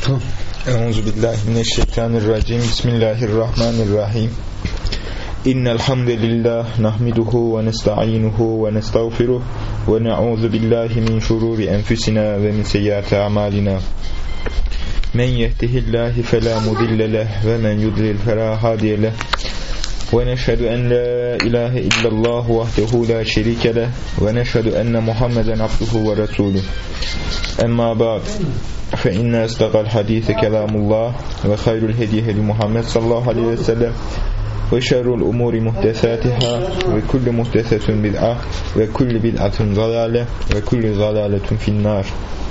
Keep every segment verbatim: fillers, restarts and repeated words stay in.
Euzubillahimineşşeytanirracim. Bismillahirrahmanirrahim. İnnel hamdelellah nahmeduhu ve nestainuhu ve nestağfiruh ve na'uzu billahi min şururi enfusina ve min seyyiati a'malina. Men yehdihillahu fela mudille lehu ve men yudlil fela hadiye lehu. Ve neşhedü en la ilahe illallah vahdehu la şerike lehu ve neşhedü enne Muhammeden abduhu ve resuluh. Emma ba'd. Fe inne estaqal hadise kelamullah ve hayrul hediye hedi Muhammed sallallahu aleyhi ve sellem ve şerrul umuri muhtesatiha ve kullu muhtesetun bid'a ve kullu bid'atun zalale ve kullu zalaletun finnar.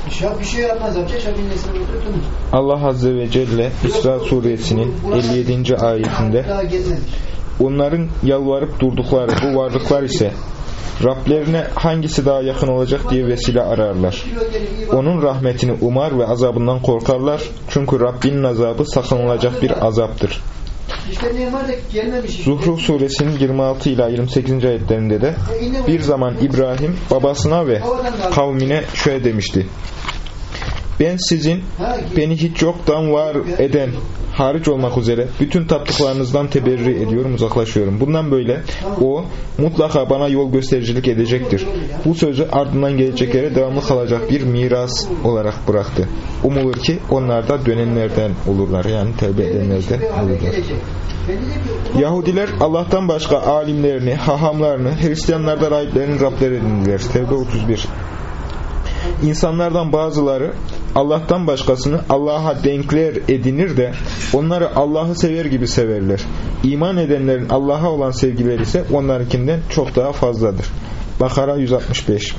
Allah Azze ve Celle İsra suresinin elli yedinci ayetinde onların yalvarıp durdukları bu varlıklar ise Rablerine hangisi daha yakın olacak diye vesile ararlar. Onun rahmetini umar ve azabından korkarlar. Çünkü Rabbinin azabı sakınılacak bir azaptır. Zuhruf suresinin yirmi altı ila yirmi sekizinci ayetlerinde de bir zaman İbrahim babasına ve kavmine şöyle demişti: Ben sizin beni hiç yoktan var eden hariç olmak üzere bütün taptıklarınızdan teberri ediyorum, uzaklaşıyorum. Bundan böyle o mutlaka bana yol göstericilik edecektir. Bu sözü ardından geleceklere devamlı kalacak bir miras olarak bıraktı. Umulur ki onlar da dönenlerden olurlar. Yani tevbe edenlerden olurlar. Yahudiler Allah'tan başka alimlerini, hahamlarını, Hristiyanlar da rahiplerini Rabler edindiler. Tevbe otuz bir. İnsanlardan bazıları Allah'tan başkasını Allah'a denkler edinir de onları Allah'ı sever gibi severler. İman edenlerin Allah'a olan sevgileri ise onlarınkinden çok daha fazladır. Bakara yüz altmış beş.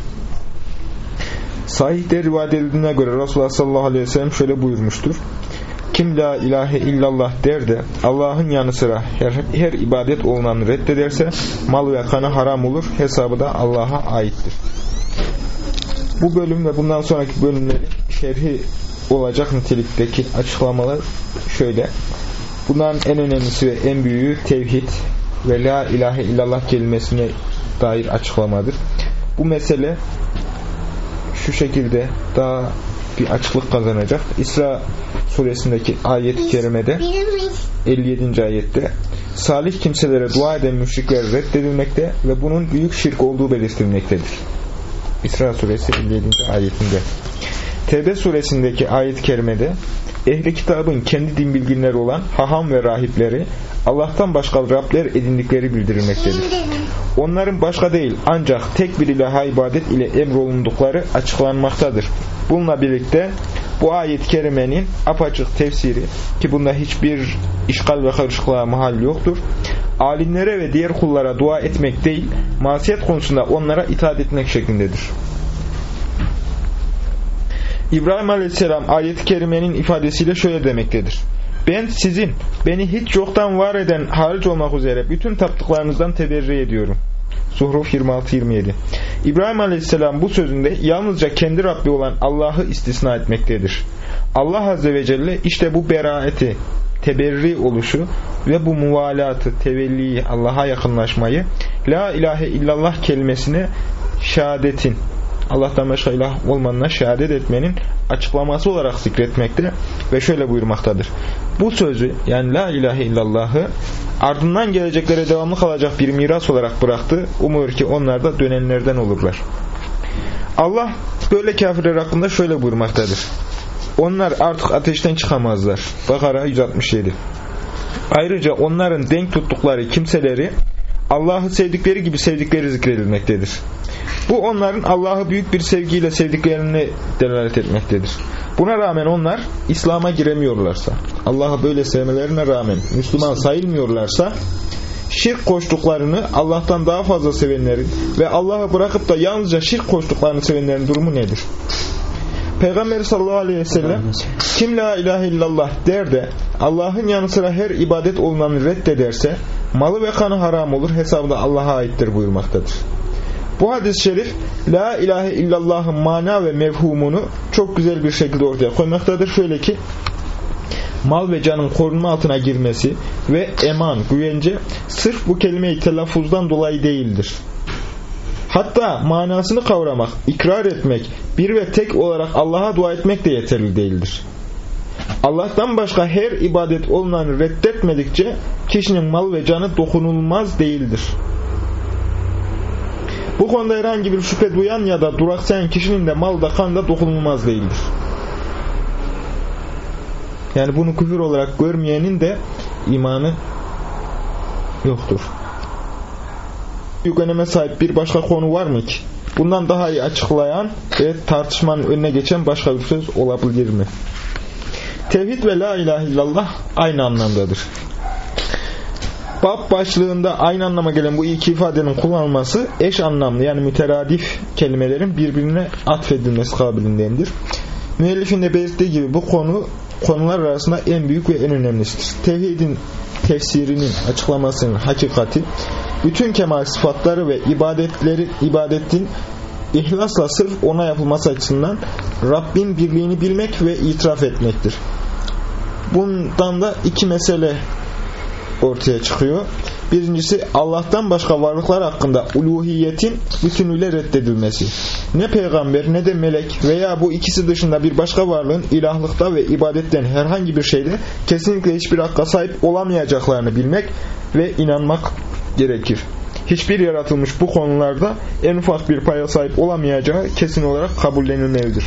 Sahih'te rivayet edildiğine göre Resulullah sallallahu aleyhi ve sellem şöyle buyurmuştur: Kim la ilahe illallah der de Allah'ın yanı sıra her, her ibadet olunanı reddederse mal ve kanı haram olur, hesabı da Allah'a aittir. Bu bölüm ve bundan sonraki bölümlerin şerhi olacak nitelikteki açıklamalar şöyle. Bunların en önemlisi ve en büyüğü tevhid ve la ilahe illallah kelimesine dair açıklamadır. Bu mesele şu şekilde daha bir açıklık kazanacak. İsra suresindeki ayet-i kerimede elli yedinci ayette salih kimselere dua eden müşrikler reddedilmekte ve bunun büyük şirk olduğu belirtilmektedir. İsra suresi elli yedinci ayetinde. Tevbe suresindeki ayet-i kerimede ehli kitabın kendi din bilginleri olan haham ve rahipleri Allah'tan başka Rabler edindikleri bildirilmektedir. Onların başka değil ancak tek bir ilaha ibadet ile emrolundukları açıklanmaktadır. Bununla birlikte bu ayet-i kerimenin apaçık tefsiri, ki bunda hiçbir işgal ve karışıklığa mahal yoktur, alimlere ve diğer kullara dua etmek değil, masiyet konusunda onlara itaat etmek şeklindedir. İbrahim Aleyhisselam ayet-i kerimenin ifadesiyle şöyle demektedir: Ben sizin beni hiç yoktan var eden hariç olmak üzere bütün taptıklarınızdan teberri ediyorum. Zuhruf yirmi altı yirmi yedi. İbrahim Aleyhisselam bu sözünde yalnızca kendi Rabbi olan Allah'ı istisna etmektedir. Allah Azze ve Celle işte bu beraati, teberri oluşu ve bu muvalatı, tevelliyi, Allah'a yakınlaşmayı la ilahe illallah kelimesine şehadetin, Allah'tan başka ilah olmanına şehadet etmenin açıklaması olarak zikretmekte ve şöyle buyurmaktadır: Bu sözü, yani la ilahe illallahı ardından geleceklere devamlı kalacak bir miras olarak bıraktı. Umur ki onlar da dönenlerden olurlar. Allah böyle kafirler hakkında şöyle buyurmaktadır: Onlar artık ateşten çıkamazlar. Bakara yüz altmış yedi. Ayrıca onların denk tuttukları kimseleri Allah'ı sevdikleri gibi sevdikleri zikredilmektedir. Bu onların Allah'ı büyük bir sevgiyle sevdiklerini delalet etmektedir. Buna rağmen onlar İslam'a giremiyorlarsa, Allah'ı böyle sevmelerine rağmen Müslüman sayılmıyorlarsa, şirk koştuklarını Allah'tan daha fazla sevenlerin ve Allah'ı bırakıp da yalnızca şirk koştuklarını sevenlerin durumu nedir? Peygamber sallallahu aleyhi ve sellem kim la ilahe illallah der de Allah'ın yanı sıra her ibadet olunanı reddederse malı ve kanı haram olur, hesabı da Allah'a aittir buyurmaktadır. Bu hadis-i şerif la ilahe illallah'ın mana ve mevhumunu çok güzel bir şekilde ortaya koymaktadır. Şöyle ki, mal ve canın korunma altına girmesi ve eman, güvence sırf bu kelime-i telaffuzdan dolayı değildir. Hatta manasını kavramak, ikrar etmek, bir ve tek olarak Allah'a dua etmek de yeterli değildir. Allah'tan başka her ibadet olunanı reddetmedikçe kişinin mal ve canı dokunulmaz değildir. Bu konuda herhangi bir şüphe duyan ya da duraksayan kişinin de mal da kan da dokunulmaz değildir. Yani bunu küfür olarak görmeyenin de imanı yoktur. Büyük öneme sahip bir başka konu var mı ki? Bundan daha iyi açıklayan ve tartışmanın önüne geçen başka bir söz olabilir mi? Tevhid ve la ilahe illallah aynı anlamdadır. Bab başlığında aynı anlama gelen bu iki ifadenin kullanılması eş anlamlı yani müteradif kelimelerin birbirine atfedilmesi kabilindendir. Müellifin de belirttiği gibi bu konu konular arasında en büyük ve en önemlisidir. Tevhidin tefsirinin açıklamasının hakikati, bütün kemal sıfatları ve ibadetleri ibadetin ihlasla sırf ona yapılması açısından Rabbin birliğini bilmek ve itiraf etmektir. Bundan da iki mesele ortaya çıkıyor. Birincisi Allah'tan başka varlıklar hakkında uluhiyetin bütünüyle reddedilmesi. Ne peygamber ne de melek veya bu ikisi dışında bir başka varlığın ilahlıkta ve ibadetten herhangi bir şeyde kesinlikle hiçbir hakka sahip olamayacaklarını bilmek ve inanmak gerekir. Hiçbir yaratılmış bu konularda en ufak bir paya sahip olamayacağı kesin olarak kabullenilmelidir.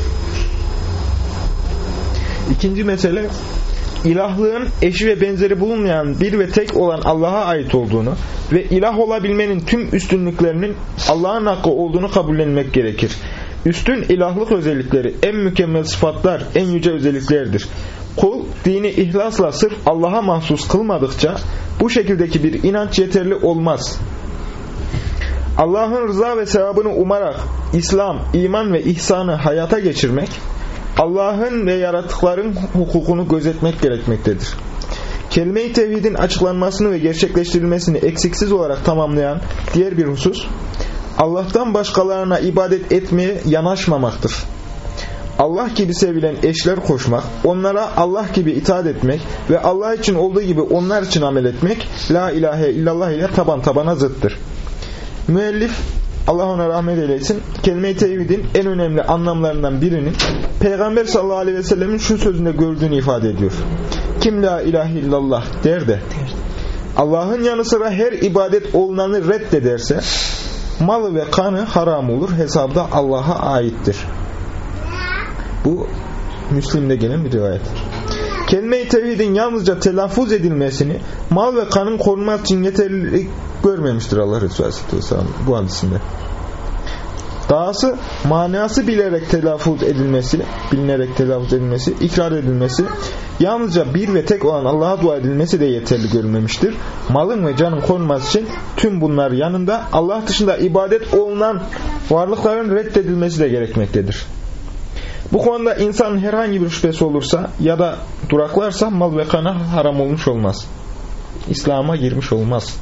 İkinci mesele, İlahlığın eşi ve benzeri bulunmayan bir ve tek olan Allah'a ait olduğunu ve ilah olabilmenin tüm üstünlüklerinin Allah'ın hakkı olduğunu kabullenmek gerekir. Üstün ilahlık özellikleri en mükemmel sıfatlar, en yüce özelliklerdir. Kul dini ihlasla sırf Allah'a mahsus kılmadıkça bu şekildeki bir inanç yeterli olmaz. Allah'ın rıza ve sevabını umarak İslam, iman ve ihsanı hayata geçirmek, Allah'ın ve yaratıkların hukukunu gözetmek gerekmektedir. Kelime-i tevhidin açıklanmasını ve gerçekleştirilmesini eksiksiz olarak tamamlayan diğer bir husus, Allah'tan başkalarına ibadet etmeye yanaşmamaktır. Allah gibi sevilen eşler koşmak, onlara Allah gibi itaat etmek ve Allah için olduğu gibi onlar için amel etmek, la ilahe illallah ile taban tabana zıttır. Müellif, Allah ona rahmet eylesin, kelime-i tevhidin en önemli anlamlarından birinin Peygamber sallallahu aleyhi ve sellemin şu sözünde gördüğünü ifade ediyor. Kim la ilahe illallah der de Allah'ın yanı sıra her ibadet olunanı reddederse malı ve kanı haram olur, hesabı da Allah'a aittir. Bu Müslim'de gelen bir rivayet. Kelime-i tevhidin yalnızca telaffuz edilmesini mal ve kanın korunması için yeterli görmemiştir Allah Resulü Aleyhisselam bu hadisinde. Dahası manası bilerek telaffuz edilmesi, bilinerek telaffuz edilmesi, ikrar edilmesi, yalnızca bir ve tek olan Allah'a dua edilmesi de yeterli görülmemiştir. Malın ve canın korunması için tüm bunlar yanında Allah dışında ibadet olunan varlıkların reddedilmesi de gerekmektedir. Bu konuda insanın herhangi bir şüphesi olursa ya da duraklarsa mal ve kana haram olmuş olmaz. İslam'a girmiş olmaz.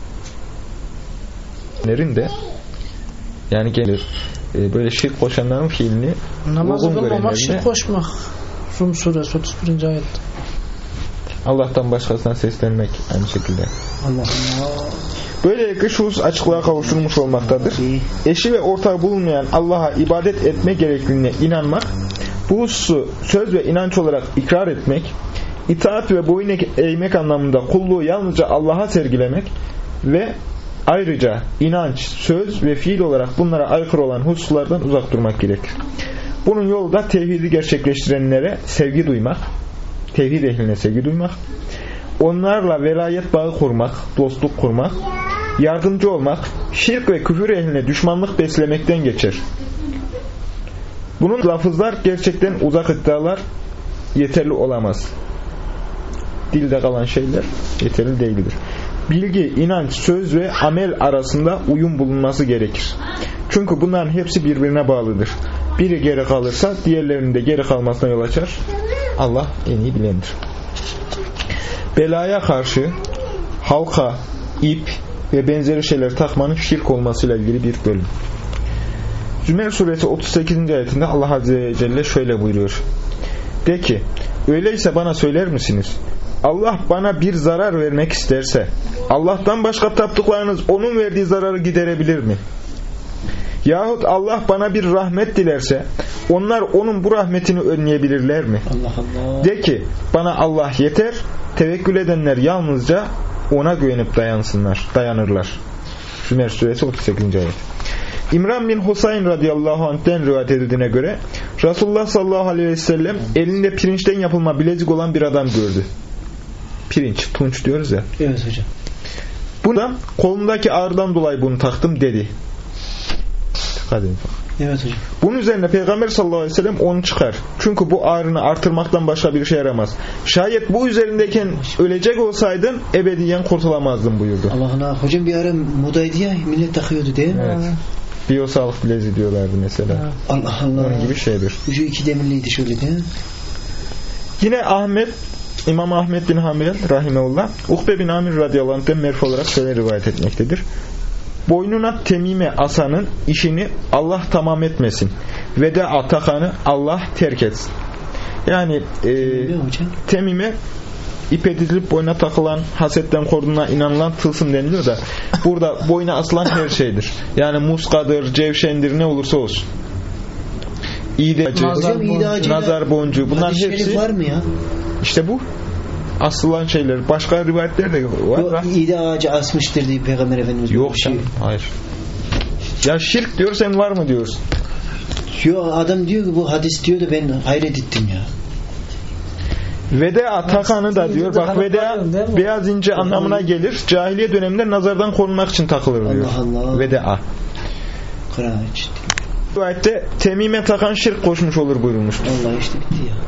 De yani gelir böyle şirk koşanların fiilini namazı kılmamak şirk koşmak. Rum suresi otuz birinci ayet. Allah'tan başkasına seslenmek aynı şekilde. Allah Allah. Böylelikle şu husus açıklığa kavuşturulmuş olmaktadır. Eşi ve ortağı bulunmayan Allah'a ibadet etme gerekliliğine inanmak, bu hususu söz ve inanç olarak ikrar etmek, itaat ve boyun eğmek anlamında kulluğu yalnızca Allah'a sergilemek ve ayrıca inanç, söz ve fiil olarak bunlara aykırı olan hususlardan uzak durmak gerekir. Bunun yolu da tevhidi gerçekleştirenlere sevgi duymak, tevhid ehline sevgi duymak, onlarla velayet bağı kurmak, dostluk kurmak, yardımcı olmak, şirk ve küfür ehline düşmanlık beslemekten geçer. Bunun lafızlar gerçekten uzak iddialar yeterli olamaz. Dilde kalan şeyler yeterli değildir. Bilgi, inanç, söz ve amel arasında uyum bulunması gerekir. Çünkü bunların hepsi birbirine bağlıdır. Biri geri kalırsa diğerlerinin de geri kalmasına yol açar. Allah en iyi bilendir. Belaya karşı halka, ip ve benzeri şeyler takmanın şirk olmasıyla ilgili bir bölüm. Zümer suresi otuz sekizinci ayetinde Allah Azze ve Celle şöyle buyuruyor. De ki, öyleyse bana söyler misiniz? Allah bana bir zarar vermek isterse, Allah'tan başka taptıklarınız onun verdiği zararı giderebilir mi? Yahut Allah bana bir rahmet dilerse onlar onun bu rahmetini önleyebilirler mi? Allah Allah. De ki bana Allah yeter, tevekkül edenler yalnızca ona güvenip dayansınlar, dayanırlar. Zümer suresi otuz sekizinci ayet. İmran bin Husayn radıyallahu anh'ten rivayet edildiğine göre Resulullah sallallahu aleyhi ve sellem elinde pirinçten yapılma bilezik olan bir adam gördü. Pirinç, tunç diyoruz ya. Evet hocam. Buna kolumdaki ağrıdan dolayı bunu taktım dedi. Dikkat edin. Evet hocam. Bunun üzerine Peygamber sallallahu aleyhi ve sellem onu çıkar. Çünkü bu ağrını artırmaktan başka bir şey yaramaz. Şayet bu üzerindeyken ölecek olsaydın ebediyen kurtulamazdın buyurdu. Allah Allah. Hocam bir ara modaydı ya, millet takıyordu değil mi? Evet. Biyosağlık bileziği diyorlardı mesela. Allah Allah. Onun gibi şeydir. Ucu iki demirliydi şöyle değil mi? Yine Ahmet, İmam Ahmet bin Hanbel rahimeullah, Ukbe bin Amir radıyallahu anh'ten merfu olarak şöyle rivayet etmektedir. Boynuna temime asanın işini Allah tamam etmesin. Veda takanı Allah terk etsin. Yani e, temime ipe dizilip boyuna takılan, hasetten koruduğuna inanılan tılsım deniliyor da burada boyuna asılan her şeydir. Yani muskadır, cevşendir, ne olursa olsun. İğdeci, nazar, boncuğu, nazar boncuğu, bunların hepsi var mı ya? İşte bu asılan şeyler. Başka rivayetler de var. Bu iğde ağacı asmıştır diye Peygamber Efendimiz. Yok şey. Hayır. Ya şirk diyor, sen var mı diyorsun? Yo, adam diyor ki bu hadis diyor da ben hayret ettim ya. Veda takanı da diyor. Bak veda beyaz ince anlamına gelir. Cahiliye döneminde nazardan korunmak için takılır diyor. Allah Allah. Veda. Kıraç. Rivayette temime takan şirk koşmuş olur buyurulmuştur. Allah işte bitti ya.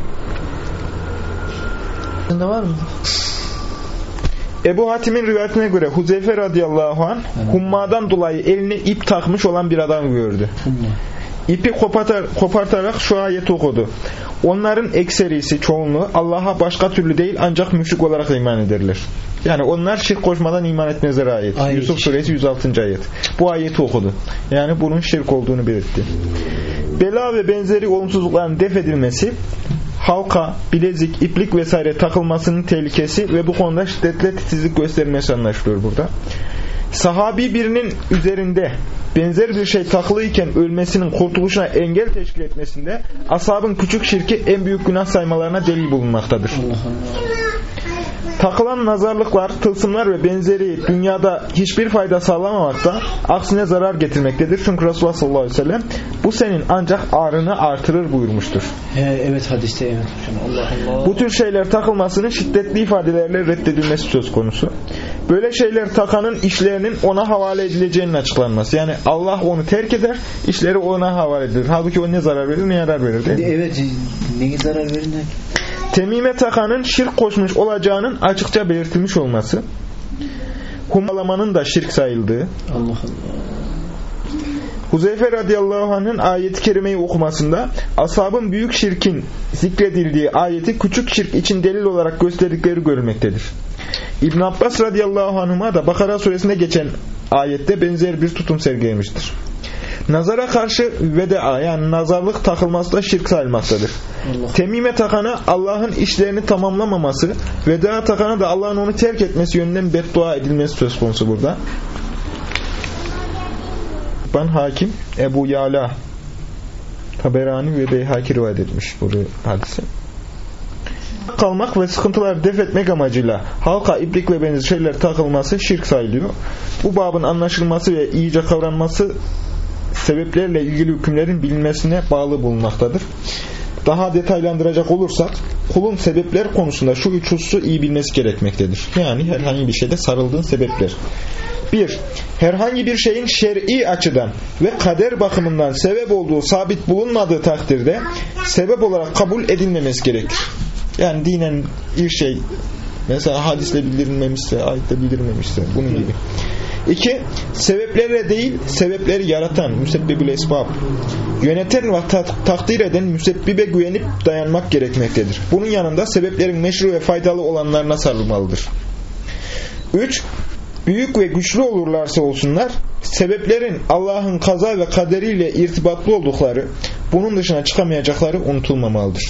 Sende var mı? Ebu Hatim'in rivayetine göre Huzeyfe radıyallahu anh evet. hummadan dolayı eline ip takmış olan bir adam gördü. Humma. İpi kopartar, kopartarak şu ayeti okudu. Onların ekserisi, çoğunluğu Allah'a başka türlü değil ancak müşrik olarak iman ederler. Yani onlar şirk koşmadan iman etmezler ayet. ayet. Yusuf suresi yüz altıncı ayet. Bu ayeti okudu. Yani bunun şirk olduğunu belirtti. Bela ve benzeri olumsuzlukların def edilmesi, halka, bilezik, iplik vesaire takılmasının tehlikesi ve bu konuda şiddetle titizlik gösterilmesi anlaşılıyor burada. Sahabi birinin üzerinde benzer bir şey takılıyken ölmesinin kurtuluşuna engel teşkil etmesinde ashabın küçük şirki en büyük günah saymalarına delil bulunmaktadır. Allah Allah. Takılan nazarlıklar, tılsımlar ve benzeri dünyada hiçbir fayda sağlamamakta, aksine zarar getirmektedir. Çünkü Resulullah sallallahu aleyhi ve sellem bu senin ancak ağrını artırır buyurmuştur. He, evet hadiste evet. Allah Allah. Bu tür şeyler takılmasının şiddetli ifadelerle reddedilmesi söz konusu. Böyle şeyler takanın işlerinin ona havale edileceğinin açıklanması. Yani Allah onu terk eder, işleri ona havale edilir. Halbuki o ne zarar verir ne yarar verir değil mi? Evet, ne zarar verir ne? Temime takanın şirk koşmuş olacağının açıkça belirtilmiş olması, humalamanın da şirk sayıldığı, Allah Allah. Huzeyfe radıyallahu anh'ın ayet-i kerimeyi okumasında ashabın büyük şirkin zikredildiği ayeti küçük şirk için delil olarak gösterdikleri görülmektedir. İbn Abbas radıyallahu anhuma da Bakara suresinde geçen ayette benzer bir tutum sergilemiştir. Nazara karşı veda, yani nazarlık takılması da şirk sayılmaktadır. Allah. Temime takana Allah'ın işlerini tamamlamaması, veda takana da Allah'ın onu terk etmesi yönünden beddua edilmesi söz konusu burada. Ben Hakim, Ebu Yala, Taberani ve Beyhaki rivayet etmiş bu hadise. Kalmak ve sıkıntıları def etmek amacıyla halka, iplik ve benzeri şeyler takılması şirk sayılıyor. Bu babın anlaşılması ve iyice kavranması sebeplerle ilgili hükümlerin bilinmesine bağlı bulunmaktadır. Daha detaylandıracak olursak, kulun sebepler konusunda şu üç hususu iyi bilmesi gerekmektedir. Yani herhangi bir şeyde sarıldığın sebepler. bir. Herhangi bir şeyin şer'i açıdan ve kader bakımından sebep olduğu sabit bulunmadığı takdirde sebep olarak kabul edilmemesi gerekir. Yani dinen bir şey mesela hadisle bildirilmemişse, ayetle bildirilmemişse bunun gibi. İki, sebeplerle değil, sebepleri yaratan müsebbibül esbab, yöneten ve ta- takdir eden müsebbibe güvenip dayanmak gerekmektedir. Bunun yanında sebeplerin meşru ve faydalı olanlarına sarılmalıdır. Üç, büyük ve güçlü olurlarsa olsunlar, sebeplerin Allah'ın kaza ve kaderiyle irtibatlı oldukları, bunun dışına çıkamayacakları unutulmamalıdır.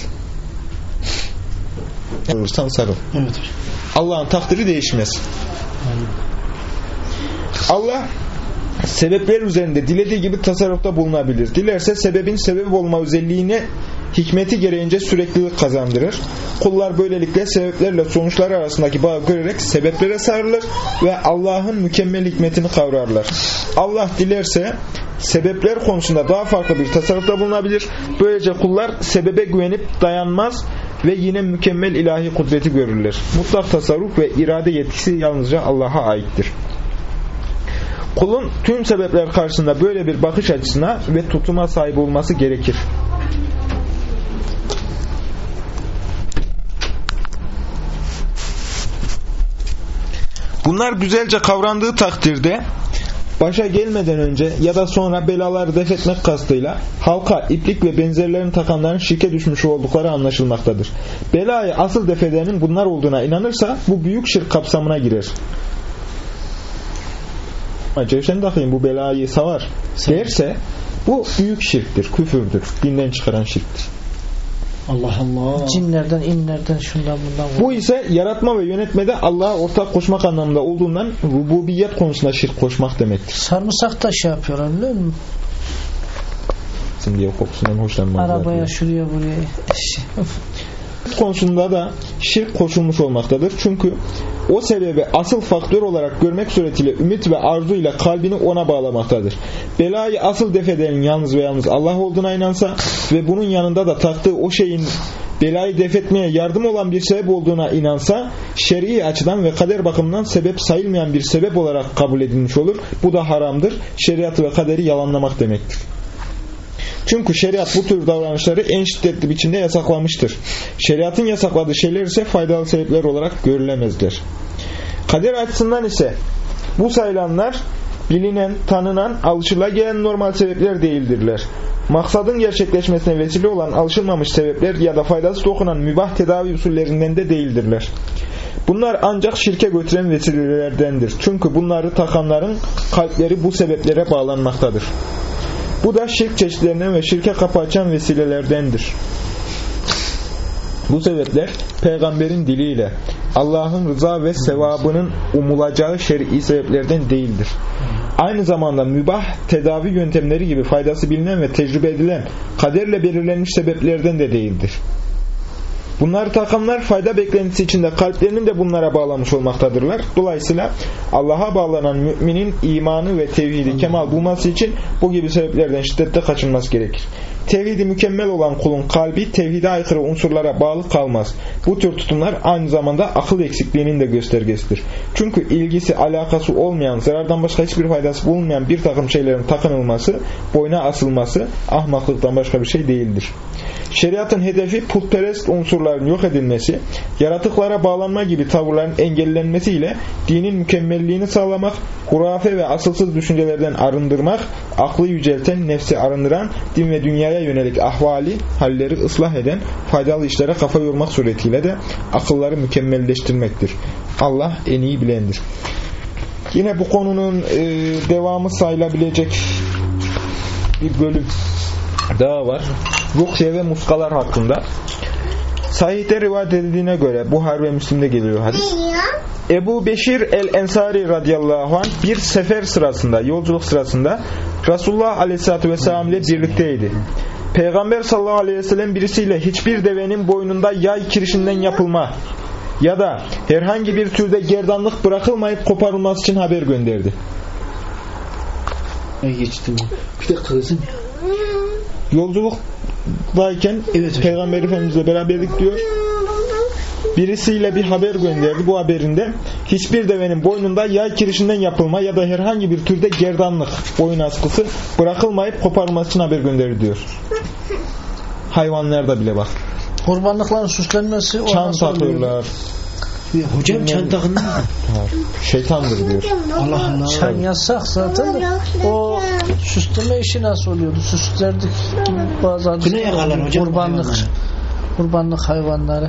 Olursan sarıl. Evet. Allah'ın takdiri değişmez. Allah sebepler üzerinde dilediği gibi tasarrufta bulunabilir. Dilerse sebebin sebep olma özelliğine hikmeti gereğince süreklilik kazandırır. Kullar böylelikle sebeplerle sonuçlar arasındaki bağı görerek sebeplere sarılır ve Allah'ın mükemmel hikmetini kavrarlar. Allah dilerse sebepler konusunda daha farklı bir tasarrufta bulunabilir. Böylece kullar sebebe güvenip dayanmaz ve yine mükemmel ilahi kudreti görürler. Mutlak tasarruf ve irade yetkisi yalnızca Allah'a aittir. Kulun tüm sebepler karşısında böyle bir bakış açısına ve tutuma sahip olması gerekir. Bunlar güzelce kavrandığı takdirde başa gelmeden önce ya da sonra belaları def etmek kastıyla halka, iplik ve benzerlerini takanların şirke düşmüş oldukları anlaşılmaktadır. Belayı asıl def edenin bunlar olduğuna inanırsa bu büyük şirk kapsamına girer. Cevşen takayım bu belayı savar derse bu büyük şirktir, küfürdür, dinden çıkaran şirktir. Allah Allah. Cinlerden, inlerden, şundan bundan. Bu ise yaratma ve yönetmede Allah'a ortak koşmak anlamında olduğundan rububiyet konusunda şirk koşmak demektir. Sarımsak da şey yapıyorlar biliyor musun? Şimdi kokusundan hoşlanmazlar. Arabaya diye. Şuraya buraya. Konusunda da şirk koşulmuş olmaktadır. Çünkü o sebebi asıl faktör olarak görmek suretiyle ümit ve arzu ile kalbini ona bağlamaktadır. Belayı asıl def edenin yalnız ve yalnız Allah olduğuna inansa ve bunun yanında da taktığı o şeyin belayı def etmeye yardım olan bir sebep olduğuna inansa, şer'i açıdan ve kader bakımından sebep sayılmayan bir sebep olarak kabul edilmiş olur. Bu da haramdır. Şeriatı ve kaderi yalanlamak demektir. Çünkü şeriat bu tür davranışları en şiddetli biçimde yasaklamıştır. Şeriatın yasakladığı şeyler ise faydalı sebepler olarak görülemezler. Kader açısından ise bu sayılanlar bilinen, tanınan, alışılagelen normal sebepler değildirler. Maksadın gerçekleşmesine vesile olan alışılmamış sebepler ya da faydası dokunan mübah tedavi usullerinden de değildirler. Bunlar ancak şirke götüren vesilelerdendir. Çünkü bunları takanların kalpleri bu sebeplere bağlanmaktadır. Bu da şirk çeşitlerinden ve şirke kapı açan vesilelerdendir. Bu sebepler peygamberin diliyle Allah'ın rıza ve sevabının umulacağı şer'i sebeplerden değildir. Aynı zamanda mübah tedavi yöntemleri gibi faydası bilinen ve tecrübe edilen kaderle belirlenmiş sebeplerden de değildir. Bunları takanlar fayda beklentisi içinde kalplerinin de bunlara bağlamış olmaktadırlar. Dolayısıyla Allah'a bağlanan müminin imanı ve tevhidi kemal bulması için bu gibi sebeplerden şiddetle kaçınması gerekir. Tevhidi mükemmel olan kulun kalbi tevhide aykırı unsurlara bağlı kalmaz. Bu tür tutumlar aynı zamanda akıl eksikliğinin de göstergesidir. Çünkü ilgisi, alakası olmayan, zarardan başka hiçbir faydası bulunmayan bir takım şeylerin takınılması, boyuna asılması ahmaklıktan başka bir şey değildir. Şeriatın hedefi putperest unsurların yok edilmesi, yaratıklara bağlanma gibi tavırların engellenmesiyle dinin mükemmelliğini sağlamak, hurafe ve asılsız düşüncelerden arındırmak, aklı yücelten, nefsi arındıran, din ve dünyaya yönelik ahvali, halleri ıslah eden, faydalı işlere kafa yormak suretiyle de akılları mükemmelleştirmektir. Allah en iyi bilendir. Yine bu konunun e, devamı sayılabilecek bir bölüm daha var. Rukye ve muskalar hakkında. Sahih'te rivayet edildiğine göre Buhari ve Müslim'de geliyor hadis. Ebu Beşir el-Ensari radıyallahu anh bir sefer sırasında, yolculuk sırasında Resulullah aleyhissalatü vesselam ile birlikteydi. Peygamber sallallahu aleyhi ve sellem birisiyle hiçbir devenin boynunda yay kirişinden yapılma ya da herhangi bir türde gerdanlık bırakılmayıp koparılması için haber gönderdi. Ne geçtim? Bir de kızım ya. Yolculuktayken evet, Peygamber Efendimizle beraberlik diyor. Birisiyle bir haber gönderdi. Bu haberinde hiçbir devenin boynunda yay kirişinden yapılma ya da herhangi bir türde gerdanlık, boyun askısı bırakılmayıp koparılması için haber gönderdi diyor. Hayvanlarda bile bak. Kurbanlıkların süslenmesi, çan takıyorlar. Hocam çan takın mı? Şeytandır diyor. Allah Allah. Çan yasak zaten de. O süsleme işi nasıl oluyordu? Süslerdik gibi bazı hadisler. Kurbanlık. Kurbanlık hayvanları.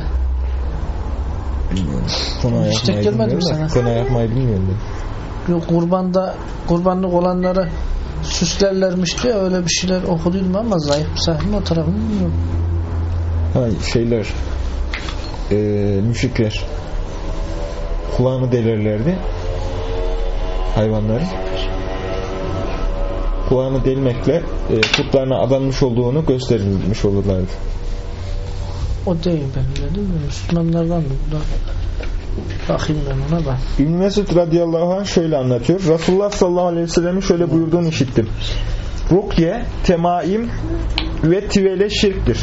Kona hiç tek gelmedi mi sana? Kona yakmayı bilmiyorum. Yok, kurbanda kurbanlık olanları süslerlermiş diye öyle bir şeyler okuduydum ama zayıf bir sahne o tarafını bilmiyorum. Ha şeyler e, müşrikler kulağını delerlerdi hayvanları. kulağını delmekle e, putlarına adanmış olduğunu gösterilmiş olurlardı. O değil benim dedim mi? Müslümanlardan mı? Bakayım ben ona bak. İbn Mesud radıyallahu anh şöyle anlatıyor. Resulullah sallallahu aleyhi ve sellem'in şöyle buyurduğunu işittim. Rukye, temaim ve tivele şirktir.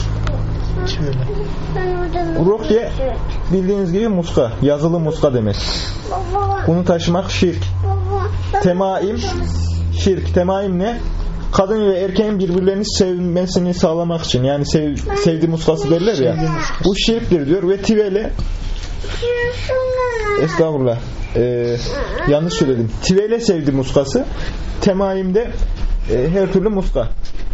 Rukye bildiğiniz gibi muska, yazılı muska demek. Bunu taşımak şirk. Temaim şirk. Temaim ne? Kadın ve erkeğin birbirlerini sevmesini sağlamak için, yani sev, sevdi muskası derler ya. Bu şirktir diyor ve tivele estağfurullah ee, yanlış söyledim. Tivele sevdi muskası. Temaimde e, her türlü muska.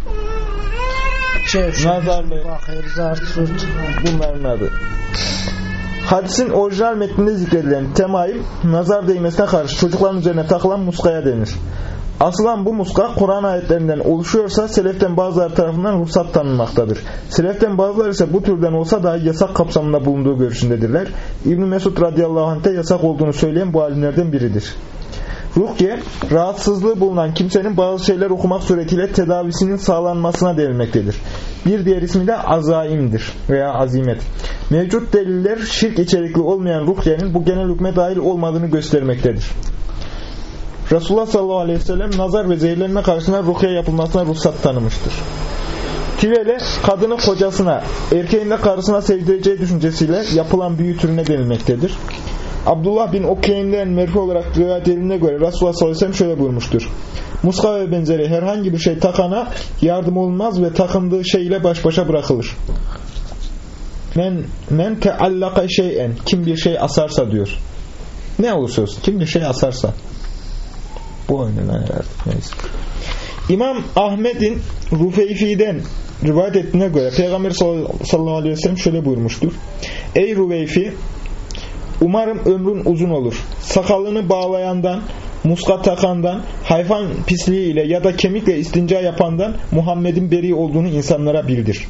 Nazarlı, bunların adı. Hadisin orijinal metninde zikredilen temaim, nazar değmesine karşı çocukların üzerine takılan muskaya denir. Aslan bu muska Kur'an ayetlerinden oluşuyorsa seleften bazıları tarafından ruhsat tanınmaktadır. Seleften bazıları ise bu türden olsa dahi yasak kapsamında bulunduğu görüşündedirler. İbn Mesud radıyallahu anh'te yasak olduğunu söyleyen bu alimlerden biridir. Rukye, rahatsızlığı bulunan kimsenin bazı şeyler okumak suretiyle tedavisinin sağlanmasına denilmektedir. Bir diğer ismi de azaimdir veya azimet. Mevcut deliller şirk içerikli olmayan rukyenin bu genel hükme dahil olmadığını göstermektedir. Resulullah sallallahu aleyhi ve sellem nazar ve zehirlenme karşısında rukye yapılmasına ruhsat tanımıştır. Tivele, kadını kocasına, erkeğin de karısına sevdireceği düşüncesiyle yapılan büyü türüne denilmektedir. Abdullah bin Okey'nden merfu olarak rivayet edildiğine göre Resulullah sallallahu aleyhi ve sellem şöyle buyurmuştur. Muska ve benzeri herhangi bir şey takana yardım olmaz ve takındığı şey ile baş başa bırakılır. Men, men teallaka şeyen, kim bir şey asarsa diyor. Ne olursa olsun, kim bir şey asarsa. Bu oyunun artık neyse. İmam Ahmet'in Rufeyfi'den rivayet ettiğine göre Peygamber sallallahu aleyhi ve sellem şöyle buyurmuştur. Ey Rufeyfi, umarım ömrün uzun olur. Sakalını bağlayandan, muska takandan, hayvan pisliği ile ya da kemikle istinca yapandan Muhammed'in beri olduğunu insanlara bildir.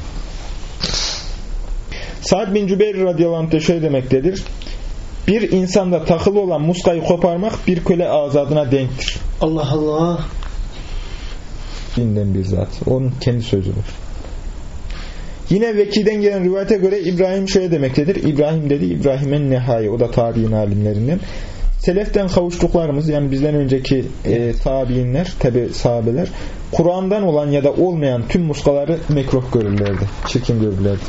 Sa'd bin Cübeyr radıyallahu anh şöyle demektedir. Bir insanda takılı olan muskayı koparmak bir köle azadına denktir. Allah Allah. Dinden bir zat. Onun kendi sözüdür. Yine Veki'den gelen rivayete göre İbrahim şöyle demektedir. İbrahim dedi İbrahim'en Nehai. O da tabi'in alimlerinden. Seleften kavuştuklarımız, yani bizden önceki e, tabi'inler, tabi sahabeler, Kur'an'dan olan ya da olmayan tüm muskaları mekruh görürlerdi. Çirkin görürlerdi.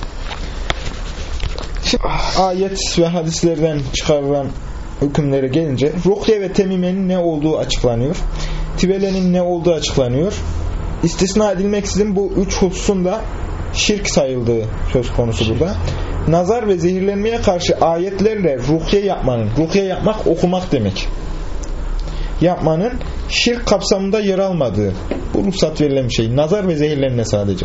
Şimdi ayet ve hadislerden çıkarılan hükümlere gelince rukye ve temimenin ne olduğu açıklanıyor. Tivelenin ne olduğu açıklanıyor. İstisna edilmeksizin bu üç hususun da şirk sayıldığı söz konusu burada. Nazar ve zehirlenmeye karşı ayetlerle rukye yapmanın, rukye yapmak okumak demek, yapmanın şirk kapsamında yer almadığı, bu ruhsat verilen bir şey. Nazar ve zehirlenme sadece.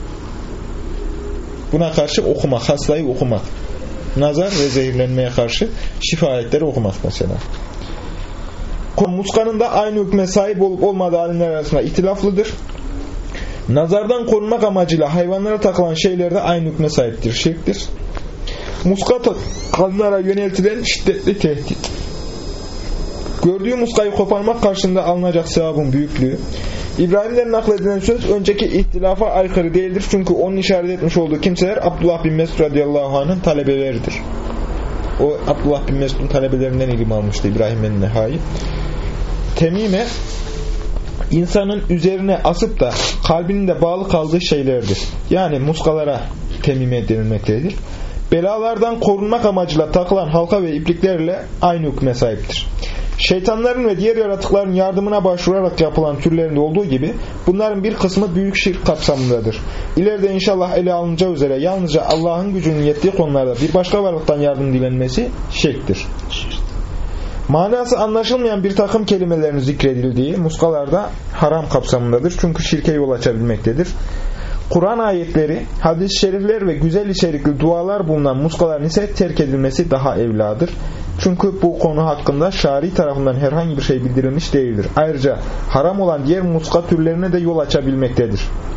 Buna karşı okumak, hastayı okumak. Nazar ve zehirlenmeye karşı şifa ayetleri okumak mesela. Muskanın da aynı hükme sahip olup olmadığı alimler arasında ihtilaflıdır. Nazardan korunmak amacıyla hayvanlara takılan şeyler de aynı hükme sahiptir. Şirktir. Muska kadınlara yöneltilen şiddetli tehdit. Gördüğü muskayı koparmak karşılığında alınacak sevabın büyüklüğü. İbrahim'den nakledilen söz önceki ihtilafa aykırı değildir. Çünkü onun işaret etmiş olduğu kimseler Abdullah bin Mesud radıyallahu anh'ın talebeleridir. O Abdullah bin Mesud'un talebelerinden ilim almıştı İbrahim en-Nehai. Temime, insanın üzerine asıp da kalbinin de bağlı kaldığı şeylerdir. Yani muskalara temime denilmektedir. Belalardan korunmak amacıyla takılan halka ve ipliklerle aynı hükme sahiptir. Şeytanların ve diğer yaratıkların yardımına başvurarak yapılan türlerinde olduğu gibi bunların bir kısmı büyük şirk kapsamındadır. İleride inşallah ele alınacağı üzere yalnızca Allah'ın gücünün yettiği konularda bir başka varlıktan yardım dilenmesi şirktir. Manası anlaşılmayan bir takım kelimelerin zikredildiği muskalarda haram kapsamındadır. Çünkü şirke yol açabilmektedir. Kur'an ayetleri, hadis-i şerifler ve güzel içerikli dualar bulunan muskaların ise terk edilmesi daha evladır. Çünkü bu konu hakkında şari tarafından herhangi bir şey bildirilmiş değildir. Ayrıca haram olan diğer muska türlerine de yol açabilmektedir.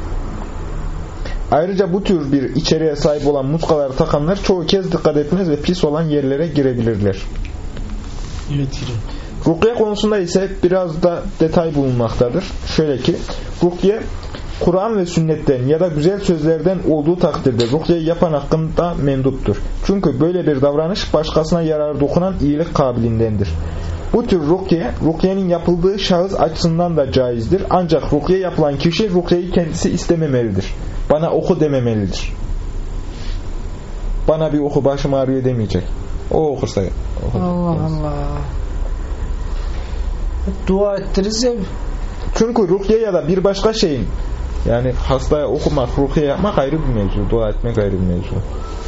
Ayrıca bu tür bir içeriğe sahip olan muskaları takanlar çoğu kez dikkat etmez ve pis olan yerlere girebilirler. Evet, Rukiye konusunda ise biraz da detay bulunmaktadır. Şöyle ki, rukiye Kur'an ve sünnetten ya da güzel sözlerden olduğu takdirde rukiyeyi yapan hakkında menduptur. Çünkü böyle bir davranış başkasına yarar dokunan iyilik kabiliğindendir. Bu tür rukiye, rukiyenin yapıldığı şahıs açısından da caizdir. Ancak rukiye yapılan kişi rukiyeyi kendisi istememelidir. Bana oku dememelidir. Bana bir oku, başım ağrıyor demeyecek. O okursa okur. Allah Allah. Dua ettiririz ya. Çünkü rukiye ya da bir başka şeyin, yani hastaya okumak, rukiye yapmak ayrı bir mevzu. Dua etmek ayrı bir mevzu.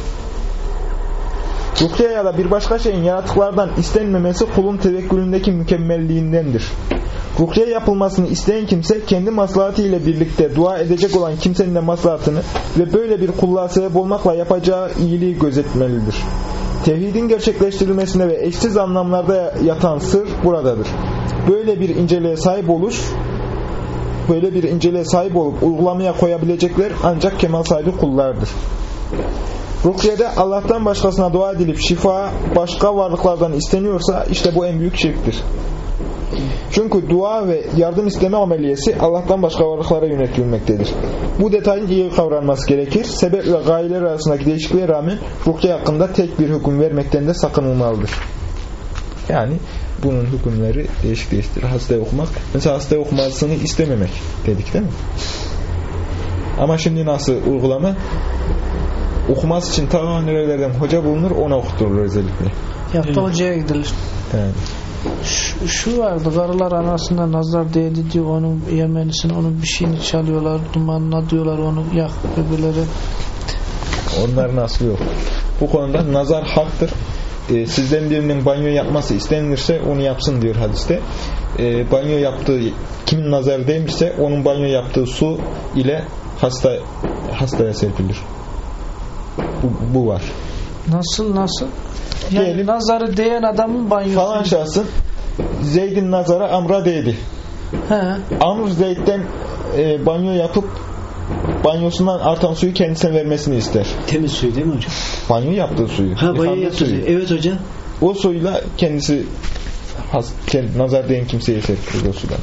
Rukiye ya da bir başka şeyin yaratıklardan istenmemesi kulun tevekkülündeki mükemmelliğindendir. Rukiye yapılmasını isteyen kimse kendi maslahatı ile birlikte dua edecek olan kimsenin de maslahatını ve böyle bir kulluğa sebep olmakla yapacağı iyiliği gözetmelidir. Tevhidin gerçekleştirilmesinde ve eşsiz anlamlarda yatan sır buradadır. Böyle bir inceliğe sahip oluş, böyle bir inceliğe sahip olup uygulamaya koyabilecekler ancak kemal sahibi kullardır. Rukiye'de Allah'tan başkasına dua edilip şifa başka varlıklardan isteniyorsa işte bu en büyük şirktir. Çünkü dua ve yardım isteme ameliyesi Allah'tan başka varlıklara yönetilmektedir. Bu detayın iyi kavranması gerekir. Sebep ve gayeler arasındaki değişikliğe rağmen rukiye hakkında tek bir hüküm vermekten de sakınılmalıdır. Yani bunun hükümleri değişik değiştir. Hastaya okumak. Mesela hastaya okumasını istememek dedik değil mi? Ama şimdi nasıl uygulama? Okuması için ta nerelerden hoca bulunur, ona okutulur özellikle. Ya da hocaya gidilir. Yani. Şu, şu vardı, karılar anasına nazar değdi diyor, onun yemenisini, onun bir şeyini çalıyorlar, dumanına diyorlar, onu yak bebeleri. Onların aslı yok. Bu konuda nazar haktır. Ee, sizden birinin banyo yapması istenilirse onu yapsın diyor hadiste. Ee, banyo yaptığı, kimin nazarı değmişse onun banyo yaptığı su ile hasta hastaya serpilir. Bu, bu var. Nasıl nasıl? Yani diyelim, nazarı değen adamın banyosu. Falan şahsın Zeyd'in nazarı Amr'a değdi. He. Amr Zeyd'den e, banyo yapıp banyosundan artan suyu kendisine vermesini ister. Temiz suyu değil mi hocam? Banyo yaptığı suyu. Ha, banyo yaptığı suyu. Evet hocam. O suyla kendisi has, kendi, nazar değen kimseye serpilir o sudan.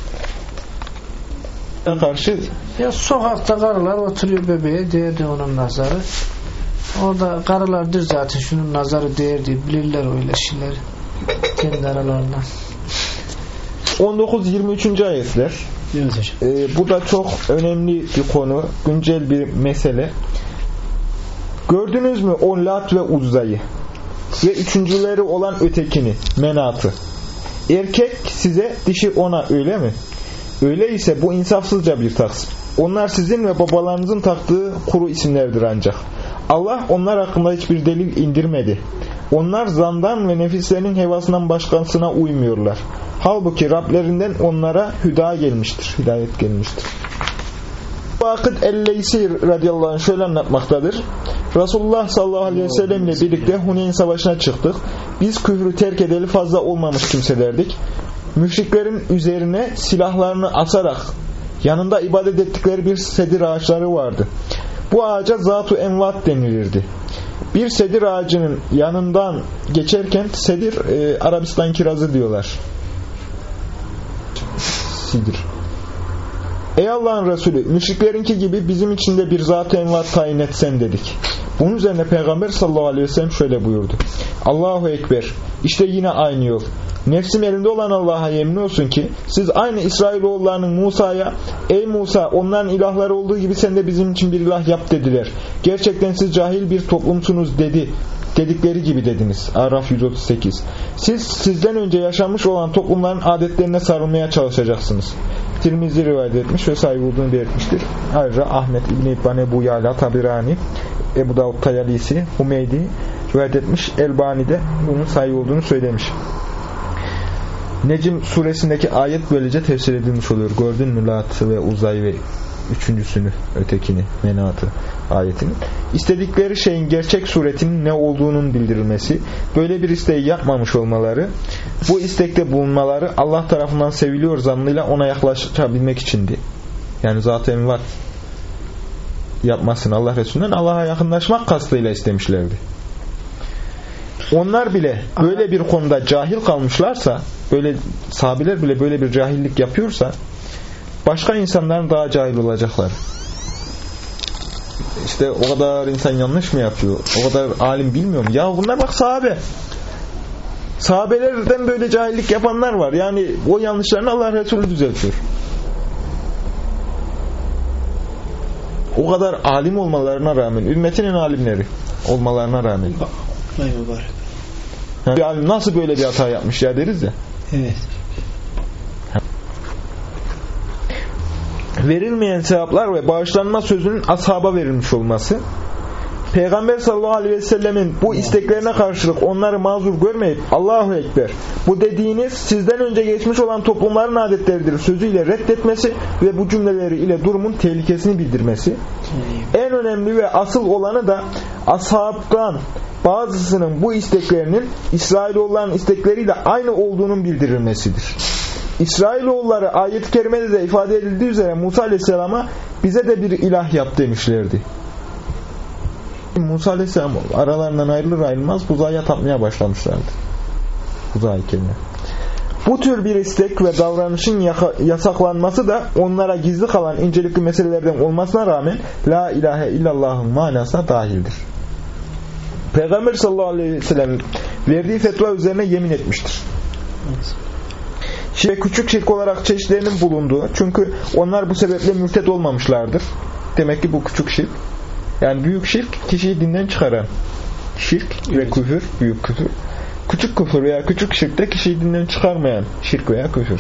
Karşı ya sokakta karılar oturuyor, bebeğe değdi onun nazarı. Orada karılardır zaten şunun nazarı değer diye bilirler öyle şeyleri kendi aralarından. on dokuz yirmi üçüncü ayetler. Evet ee, bu da çok önemli bir konu, güncel bir mesele. Gördünüz mü o Lat ve Uzza'yı ve üçüncüleri olan ötekini, Menat'ı? Erkek size, dişi ona, öyle mi? Öyleyse bu insafsızca bir taksim. Onlar sizin ve babalarınızın taktığı kuru isimlerdir ancak. Allah onlar hakkında hiçbir delil indirmedi. Onlar zandan ve nefislerinin hevasından başkasına uymuyorlar. Halbuki Rablerinden onlara hüda gelmiştir. Hidayet gelmiştir. Vakit El-Leysi radıyallahu anh şöyle anlatmaktadır. Resulullah sallallahu aleyhi ve sellem ile birlikte Huneyn savaşına çıktık. Biz küfrü terk edeli fazla olmamış kimselerdik. Müşriklerin üzerine silahlarını asarak yanında ibadet ettikleri bir sedir ağaçları vardı. Bu ağaca Zat-ı Envat denilirdi. Bir sedir ağacının yanından geçerken, sedir e, Arabistan kirazı diyorlar. Sidir. Ey Allah'ın Resulü, müşriklerinki gibi bizim için de bir Zat-ı Envat tayin etsen dedik. Bunun üzerine Peygamber sallallahu aleyhi ve sellem şöyle buyurdu. Allahu Ekber. İşte yine aynı yol. Nefsim elinde olan Allah'a yemin olsun ki siz aynı İsrailoğullarının Musa'ya ey Musa onların ilahları olduğu gibi sen de bizim için bir ilah yap dediler. Gerçekten siz cahil bir toplumsunuz dedi. Dedikleri gibi dediniz. Araf yüz otuz sekiz. Siz sizden önce yaşanmış olan toplumların adetlerine sarılmaya çalışacaksınız. Tirmizi rivayet etmiş ve sahih olduğunu belirtmiştir. Ayrıca Ahmet İbn-i İbban Ebu Yala Tabirani, Ebu Davud Tayalisi, Humeydi rivayet etmiş. Elbani de bunun sahih olduğunu söylemiş. Necm suresindeki ayet böylece tefsir edilmiş oluyor. Gördün mü Lat ve Uzay ve üçüncüsünü, ötekini, Menat'ı ayetinin. İstedikleri şeyin gerçek suretinin ne olduğunun bildirilmesi, böyle bir isteği yapmamış olmaları, bu istekte bulunmaları Allah tarafından seviliyor zannıyla ona yaklaşabilmek içindi. Yani zaten Envat yapmasını Allah Resulü'nden Allah'a yakınlaşmak kastıyla istemişlerdi. onlar bile böyle bir konuda cahil kalmışlarsa, böyle sahabeler bile böyle bir cahillik yapıyorsa, başka insanların daha cahil olacaklar. İşte o kadar insan yanlış mı yapıyor? O kadar alim bilmiyor mu? Ya bunlar bak sahabe. Sahabelerden böyle cahillik yapanlar var. Yani o yanlışlarını Allah Resulü düzeltiyor. O kadar alim olmalarına rağmen, ümmetin en alimleri olmalarına rağmen. Yani bir alim nasıl böyle bir hata yapmış ya deriz ya. Evet. Verilmeyen sevaplar ve bağışlanma sözünün ashaba verilmiş olması, Peygamber sallallahu aleyhi ve sellemin bu isteklerine karşılık onları mazur görmeyip Allahu Ekber, bu dediğiniz sizden önce geçmiş olan toplumların adetleridir sözüyle reddetmesi ve bu cümleleri ile durumun tehlikesini bildirmesi, en önemli ve asıl olanı da ashabtan bazısının bu isteklerinin İsrailoğulların istekleriyle aynı olduğunun bildirilmesidir. İsrailoğulları ayet-i kerimede de ifade edildiği üzere Musa aleyhisselama bize de bir ilah yap demişlerdi. Musa aleyhisselam aralarından ayrılır ayrılmaz buzaya tapmaya başlamışlardı. Buzağı kelime. Bu tür bir istek ve davranışın yasaklanması da onlara gizli kalan incelikli meselelerden olmasına rağmen La ilahe illallah'ın manasına dahildir. Peygamber sallallahu aleyhi ve sellem verdiği fetva üzerine yemin etmiştir. Evet. Şirk küçük şirk olarak çeşitlerinin bulunduğu, çünkü onlar bu sebeple mürted olmamışlardır. Demek ki bu küçük şirk. Yani büyük şirk kişiyi dinden çıkaran şirk ve evet. Küfür, büyük küfür. Küçük küfür veya küçük şirk de kişiyi dinden çıkarmayan şirk veya küfür.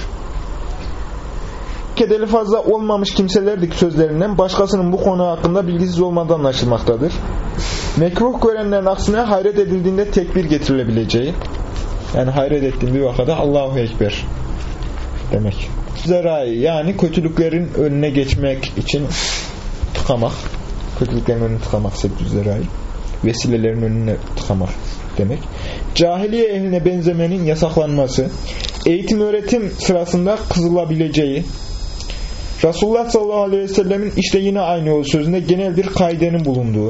Kedeli fazla olmamış kimselerdik sözlerinden başkasının bu konu hakkında bilgisiz olmadığı anlaşılmaktadır. Mekruh görenlerin aksine hayret edildiğinde tekbir getirilebileceği, yani hayret ettiğin bir vakada Allahu Ekber demek. Zerai, yani kötülüklerin önüne geçmek için tıkamak. Kötülüklerin önünü tıkamak, seddü zerai. Vesilelerin önüne tıkamak demek. Cahiliye ehline benzemenin yasaklanması, eğitim öğretim sırasında kızılabileceği, Resulullah sallallahu aleyhi ve sellemin işte yine aynı yol sözünde genel bir kaidenin bulunduğu,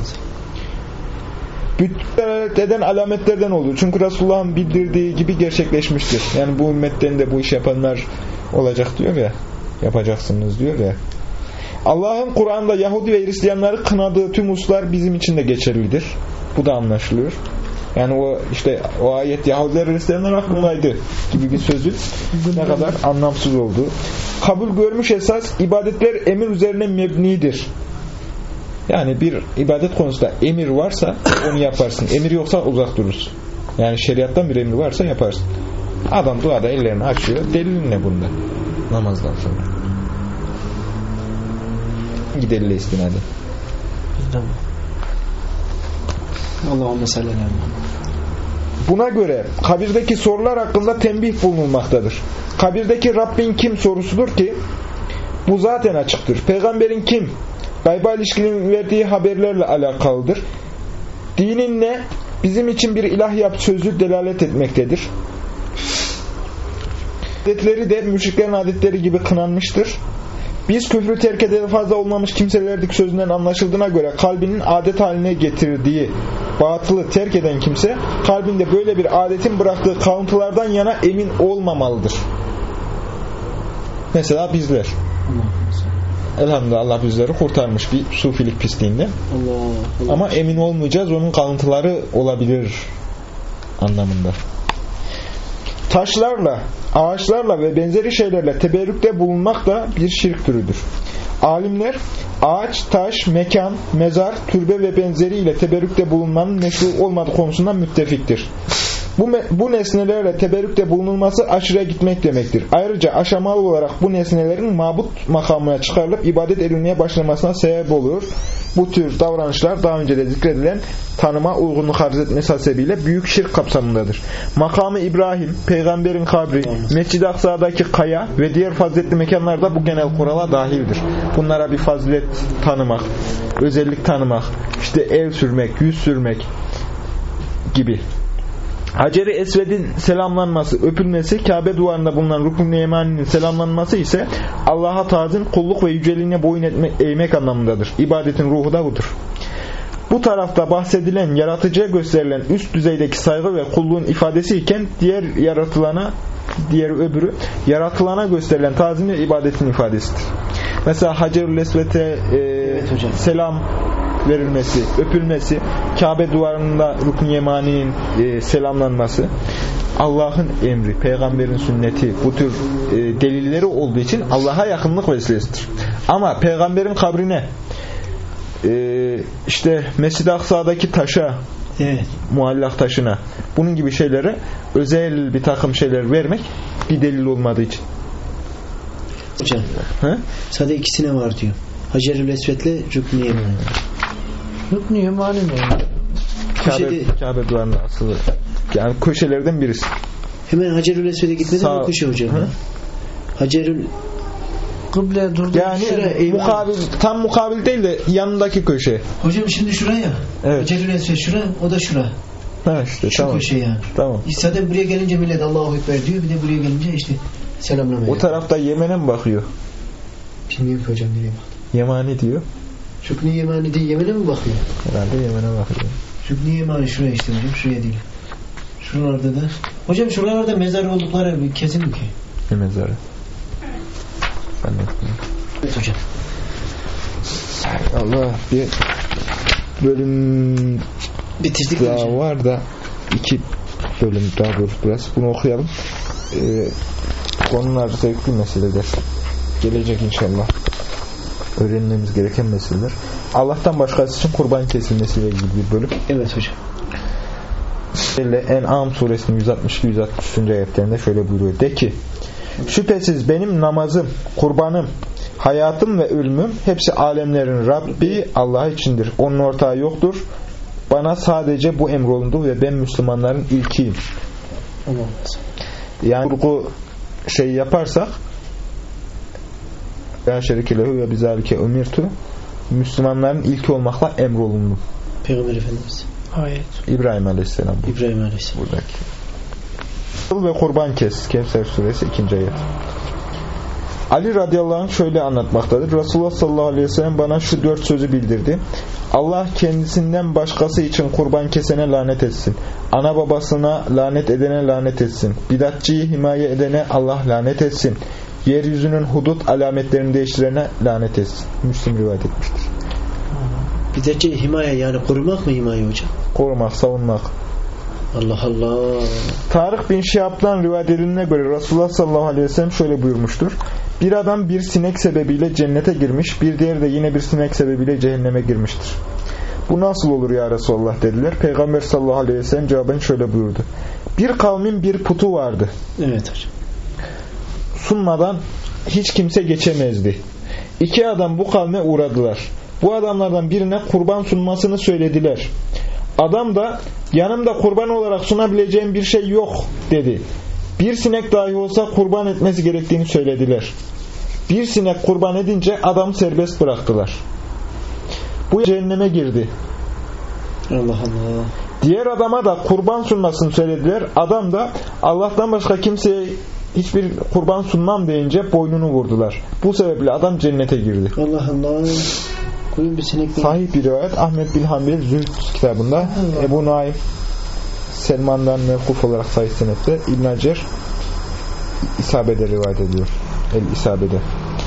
bütünler eden alametlerden olur. Çünkü Resulullah'ın bildirdiği gibi gerçekleşmiştir. Yani bu ümmetten de bu iş yapanlar olacak diyor ya, yapacaksınız diyor ya. Allah'ın Kur'an'da Yahudi ve Hristiyanları kınadığı tüm hususlar bizim için de geçerlidir. Bu da anlaşılıyor. Yani o işte o ayet Yahudiler Hristiyanlar hakkındaydı gibi bir sözü ne kadar anlamsız olduğu. Kabul görmüş esas ibadetler emir üzerine mebnidir. Yani bir ibadet konusunda emir varsa onu yaparsın. Emir yoksa uzak durursun. Yani şeriattan bir emir varsa yaparsın. Adam duada ellerini açıyor. Delil ne bunda? Namazdan sonra. Gidelim istinaden. Allahümme salli aleyhi. Buna göre kabirdeki sorular hakkında tembih bulunmaktadır. Kabirdeki Rabbin kim sorusudur ki bu zaten açıktır. Peygamberin kim? Gayba ilişkinin verdiği haberlerle alakalıdır. Dinin ne? Bizim için bir ilah yap sözü delalet etmektedir. Adetleri de müşriklerin adetleri gibi kınanmıştır. Biz küfrü terk edeli fazla olmamış kimselerdik sözünden anlaşıldığına göre kalbinin adet haline getirdiği batılı terk eden kimse kalbinde böyle bir adetin bıraktığı kalıntılardan yana emin olmamalıdır. Mesela bizler. Elhamdülillah Allah bizleri kurtarmış bir sufilik pisliğinden. Allah, Allah. Ama emin olmayacağız, onun kalıntıları olabilir anlamında. Taşlarla, ağaçlarla ve benzeri şeylerle teberrükte bulunmak da bir şirk türüdür. Alimler ağaç, taş, mekan, mezar, türbe ve benzeriyle teberrükte bulunmanın meşru olmadığı konusunda müttefiktir. Bu, bu nesnelerle teberrükte bulunulması aşırıya gitmek demektir. Ayrıca aşamalı olarak bu nesnelerin mabut makamına çıkarılıp ibadet edilmeye başlamasına sebep olur. Bu tür davranışlar daha önce de zikredilen tanıma uygunluk arz etmesi hasebiyle büyük şirk kapsamındadır. Makamı İbrahim, peygamberin kabri, Mescid-i Aksa'daki kaya ve diğer faziletli mekanlarda bu genel kurala dahildir. Bunlara bir fazilet tanımak, özellik tanımak, işte el sürmek, yüz sürmek gibi. Hacer-i Esved'in selamlanması, öpülmesi, Kabe duvarında bulunan Rukn-i Yemani'nin selamlanması ise Allah'a tazim, kulluk ve yüceliğine boyun etmek, eğmek anlamındadır. İbadetin ruhu da budur. Bu tarafta bahsedilen yaratıcıya gösterilen üst düzeydeki saygı ve kulluğun ifadesi iken diğer yaratılana, diğer öbürü yaratılana gösterilen tazim ve ibadetin ifadesidir. Mesela Hacerül Esved'e e, evet, selam verilmesi, öpülmesi, Kabe duvarında Rukn-i Yemani'nin e, selamlanması, Allah'ın emri, peygamberin sünneti, bu tür e, delilleri olduğu için Allah'a yakınlık vesilesidir. Ama peygamberin kabrine, e, işte Mescid-i Aksa'daki taşa, evet, muallak taşına, bunun gibi şeylere özel bir takım şeyler vermek bir delil olmadığı için. Hocam, He? sadece ikisine var diyor. Hacerül Esved'le Rukn-i Yemani. Rukn-i Yemani ne? Kabe, Kabe duvarına asılı. Yani köşelerden birisi. Hemen Hacerül Esved'e gitmeden Sağ... o köşe hocam. Hı? Hacerül kıbleye durdu. Yani şuraya, mukabil, tam mukabil değil de yanındaki köşe. Hocam şimdi şuraya. Evet. Hacerül Esved şura, o da şura. Ha işte, şu tamam. köşe yani. Tamam. Zaten buraya gelince millet Allahu Ekber diyor. Bir de buraya gelince işte selamlamaya. O tarafta Yemen'e mi bakıyor? Bilmiyorum ki hocam nereye bakıyor. Yemani diyor. Rukn-i Yemani değil, Yemen'e mi bakıyor? Herhalde Yemen'e bakıyor. Rukn-i Yemani şuraya işte hocam, şuraya değil. Şuralarda da. Hocam şuralarda mezar oldukları bir kesin mi ki? Ne mezarı? Ben de bilmiyorum. Evet hocam. Allah, bir bölüm bitirdik daha hocam. Var da iki bölüm daha doğrusu biraz. Bunu okuyalım. Ee, konular zevkli meseleler. Gelecek inşallah. Öğrenmemiz gereken meseleler. Allah'tan başkası için kurban kesilmesiyle ilgili bir bölüm. Evet hocam. En'am suresinin yüz altmış iki yüz altmış üç. ayetlerinde şöyle buyuruyor. De ki, şüphesiz benim namazım, kurbanım, hayatım ve ölümüm hepsi alemlerin Rabbi Allah içindir. Onun ortağı yoktur. Bana sadece bu emrolundu ve ben Müslümanların ilkiyim. Yani kurgu şey yaparsak, ya şerikelehu ve bizalike umirtu, Müslümanların ilki olmakla emrolundu. Peygamber Efendimiz. Ayet. İbrahim Aleyhisselam. Bu. İbrahim Aleyhisselam. Buradaki. Ve kurban kes. Kevser suresi ikinci ayet. Ali radıyallahu anh şöyle anlatmaktadır. Resulullah sallallahu aleyhi ve sellem bana şu dört sözü bildirdi. Allah kendisinden başkası için kurban kesene lanet etsin. Ana babasına lanet edene lanet etsin. Bidatçıyı himaye edene Allah lanet etsin. Yeryüzünün hudut alametlerini değiştirene lanet etsin. Müslim rivayet etmiştir. Bidatçıyı himaye yani korumak mı himaye hocam? Korumak, savunmak. Allah Allah. Tarık bin Şihab'dan rivayet edildiğine göre Resulullah sallallahu aleyhi ve sellem şöyle buyurmuştur. Bir adam bir sinek sebebiyle cennete girmiş, bir diğeri de yine bir sinek sebebiyle cehenneme girmiştir. Bu nasıl olur ya Resulullah dediler. Peygamber sallallahu aleyhi ve sellem cevabını şöyle buyurdu. Bir kavmin bir putu vardı. Evet hocam. Sunmadan hiç kimse geçemezdi. İki adam bu kavme uğradılar. Bu adamlardan birine kurban sunmasını söylediler. Adam da yanımda kurban olarak sunabileceğim bir şey yok dedi. Bir sinek dahi olsa kurban etmesi gerektiğini söylediler. Bir sinek kurban edince adamı serbest bıraktılar. Bu cehenneme girdi. Allah Allah. Diğer adama da kurban sunmasını söylediler. Adam da Allah'tan başka kimseye hiçbir kurban sunmam deyince boynunu vurdular. Bu sebeple adam cennete girdi. Allah Allah. Bir sahih bir rivayet Ahmed bin Hanbel Zühd kitabında, Allah. Ebu Naim Selman'dan mevkuf olarak sahih senette, İbn Hacer İsabe'de rivayet ediyor. El İsabe'de.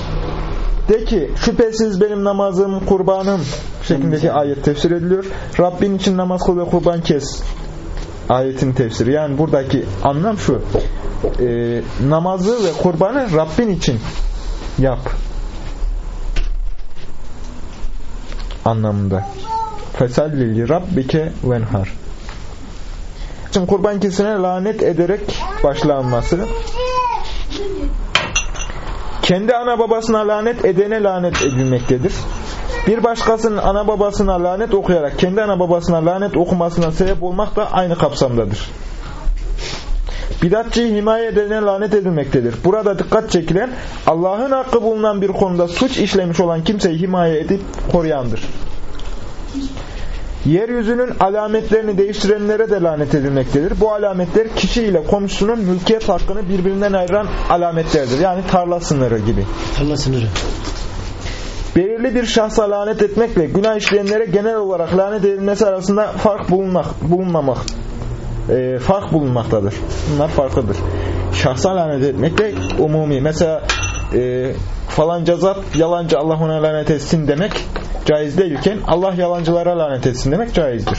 De ki şüphesiz benim namazım, kurbanım şeklindeki ayet tefsir ediliyor. Rabbin için namaz kıl ve kurban kes ayetin tefsiri. Yani buradaki anlam şu. E, namazı ve kurbanı Rabbin için yap anlamında. Fesalli li rabbike venhar. Şimdi kurban kesine lanet ederek başlanması, kendi ana babasına lanet edene lanet edilmektedir. Bir başkasının ana babasına lanet okuyarak kendi ana babasına lanet okumasına sebep olmak da aynı kapsamdadır. Bidatçıyı himaye edene lanet edilmektedir. Burada dikkat çekilen, Allah'ın hakkı bulunan bir konuda suç işlemiş olan kimseyi himaye edip koruyandır. Yeryüzünün alametlerini değiştirenlere de lanet edilmektedir. Bu alametler kişi ile komşusunun mülkiyet hakkını birbirinden ayıran alametlerdir. Yani tarla sınırı gibi. Tarla sınırı. belirli bir şahsa lanet etmekle günah işleyenlere genel olarak lanet edilmesi arasında fark bulunmak, bulunmamak, e, fark bulunmaktadır. Bunlar farklıdır. Şahsa lanet etmekle umumi. Mesela e, falanca zat yalancı, Allah ona lanet etsin demek caiz değilken Allah yalancılara lanet etsin demek caizdir.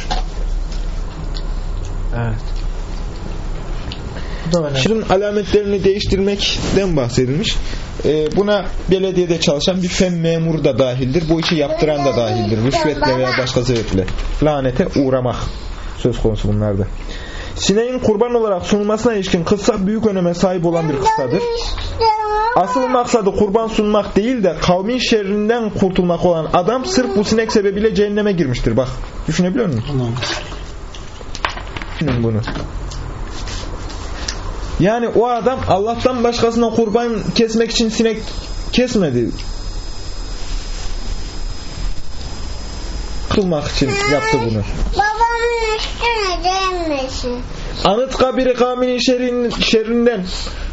Evet. Şirkin alametlerini değiştirmekten bahsedilmiş. Ee, buna belediyede çalışan bir fen memuru da dahildir. Bu işi yaptıran da dahildir. Rüşvetle veya başka sebeple lanete uğramak söz konusu bunlarda. Sineğin kurban olarak sunulmasına ilişkin kıssa büyük öneme sahip olan bir kıssadır. Asıl maksadı kurban sunmak değil de kavmin şerrinden kurtulmak olan adam sırf bu sinek sebebiyle cehenneme girmiştir. Bak, düşünebiliyor musun? Düşünün bunu. Yani o adam Allah'tan başkasına kurban kesmek için sinek kesmedi. Kılmak için yaptı bunu. Babamın üstüne değmesin. Anıtkabir kavminin şerrin, şerrinden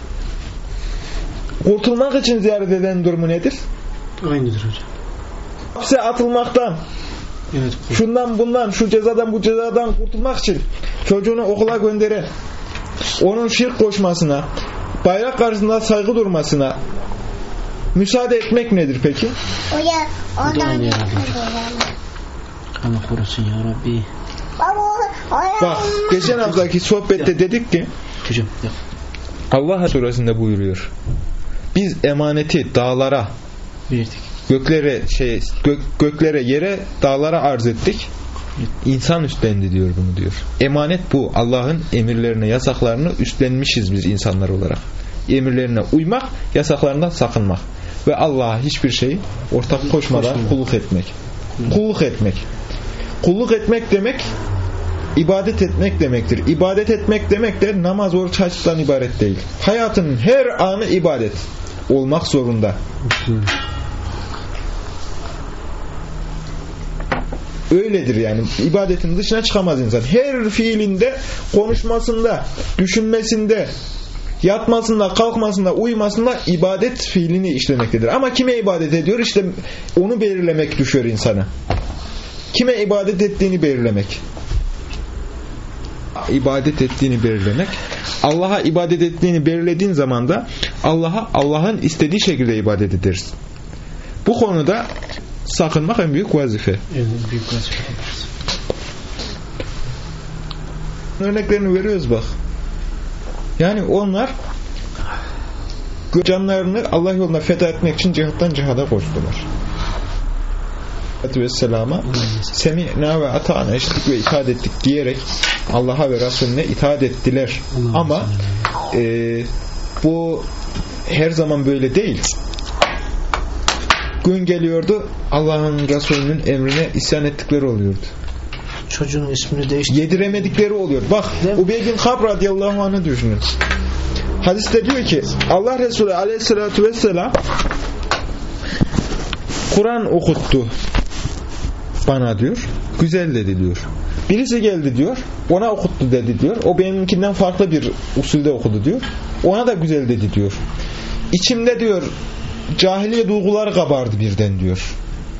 kurtulmak için ziyaret eden durumu nedir? Aynıdır hocam. Hapse atılmaktan, evet, şundan bundan, şu cezadan bu cezadan kurtulmak için çocuğunu okula gönderen, onun şirk koşmasına, bayrak karşısında saygı durmasına müsaade etmek nedir peki? O ya, ondan ya Allah korusun ya Rabbi. Bak, geçen haftaki sohbette dedik ki Hocam, Allah suresinde buyuruyor. Biz emaneti dağlara, verdik. Göklere şey gök, göklere, yere, dağlara arz ettik. İnsan üstlendi diyor bunu diyor. Emanet bu. Allah'ın emirlerine, yasaklarını üstlenmişiz biz insanlar olarak. Emirlerine uymak, yasaklarından sakınmak. Ve Allah'a hiçbir şeyi ortak koşmadan kulluk etmek. Kulluk etmek. Kulluk etmek demek ibadet etmek demektir. İbadet etmek demek de namaz, oruç, haçtan ibaret değil. Hayatının her anı ibadet olmak zorunda. Öyledir yani. İbadetin dışına çıkamaz insan. Her fiilinde, konuşmasında, düşünmesinde, yatmasında, kalkmasında, uyumasında ibadet fiilini işlemektedir. Ama kime ibadet ediyor? İşte onu belirlemek düşüyor insana. Kime ibadet ettiğini belirlemek. İbadet ettiğini belirlemek. Allah'a ibadet ettiğini belirlediğin zaman da Allah'a Allah'ın istediği şekilde ibadet ederiz. Bu konuda sakınmak en büyük vazife. En büyük vazife. Örneklerini veriyoruz bak. Yani onlar canlarını Allah yoluna feda etmek için cihattan cihada koştular. Vesselama semi'na ve ata'na, eşitlik ve itaat ettik diyerek Allah'a ve Resulüne itaat ettiler. Allah ama e, bu her zaman böyle değil. Gün geliyordu, Allah'ın Resulü'nün emrine isyan ettikleri oluyordu. Çocuğun ismini değiştirdi. Yediremedikleri oluyor. Bak, Ubey bin Kab radıyallahu anh'ı düşünün. Hadiste diyor ki Allah Resulü aleyhissalatu vesselam Kur'an okuttu bana diyor. Güzel dedi diyor. Birisi geldi diyor. Ona okuttu dedi diyor. O benimkinden farklı bir usulde okudu diyor. Ona da güzel dedi diyor. İçimde diyor cahiliye duyguları kabardı birden diyor.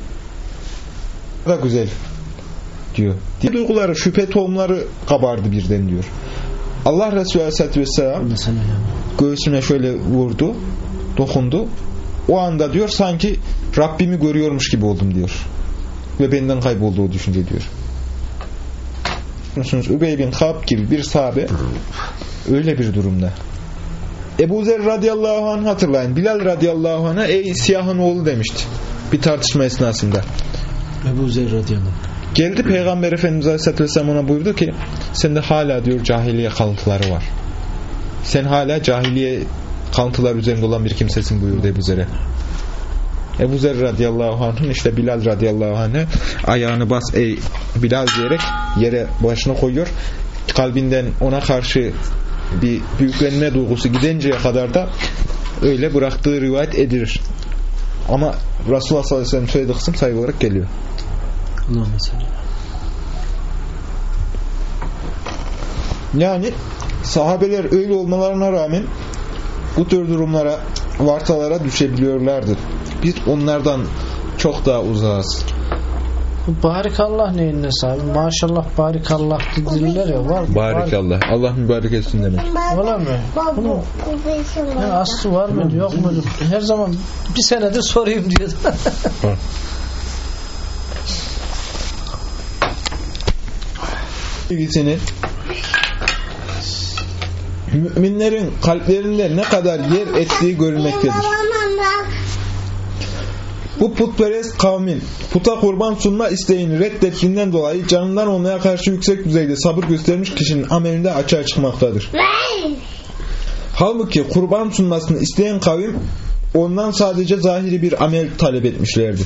Da güzel diyor. Diğer duyguları, şüphe tohumları kabardı birden diyor. Allah Resulü Aleyhisselatü Vesselam göğsüne şöyle vurdu, dokundu. O anda diyor sanki Rabbimi görüyormuş gibi oldum diyor. Ve benden kayboldu o düşünce diyor. Biliyorsunuz Ubey bin Kab gibi bir sahabe öyle bir durumda. Ebu Zer radıyallahu anh hatırlayın. Bilal radıyallahu anh'a ey siyahın oğlu demişti. Bir tartışma esnasında. Ebu Zer radıyallahu anh. Geldi Peygamber Efendimiz Aleyhisselatü Vesselam ona buyurdu ki sende hala diyor cahiliye kalıntıları var. Sen hala cahiliye kalıntılar üzerinde olan bir kimsesin buyurdu Ebu Zer'e. Ebu Zer radıyallahu anh'ın işte Bilal radıyallahu anh'e ayağını bas ey Bilal diyerek yere başını koyuyor. Kalbinden ona karşı bir büyüklenme duygusu gidenceye kadar da öyle bıraktığı rivayet edilir. Ama Resulullah sallallahu aleyhi ve sellem söylediği kısım sayı olarak geliyor. Yani sahabeler öyle olmalarına rağmen bu tür durumlara, vartalara düşebiliyorlardı. Biz onlardan çok daha uzağız. Barikallah neyin nesi abi? Maşallah barikallah dediler ya. Var mı? Barikallah. Allah mübarek etsin demek. Öyle mi? Bunun yani aslı var mıydı yok muydu? Her zaman bir senedir sorayım diyordu. İlgisini müminlerin kalplerinde ne kadar yer ettiği görülmektedir. Bu putperest kavmin puta kurban sunma isteğini reddettiğinden dolayı canından olmaya karşı yüksek düzeyde sabır göstermiş kişinin amelinde açığa çıkmaktadır. Halbuki kurban sunmasını isteyen kavim ondan sadece zahiri bir amel talep etmişlerdir.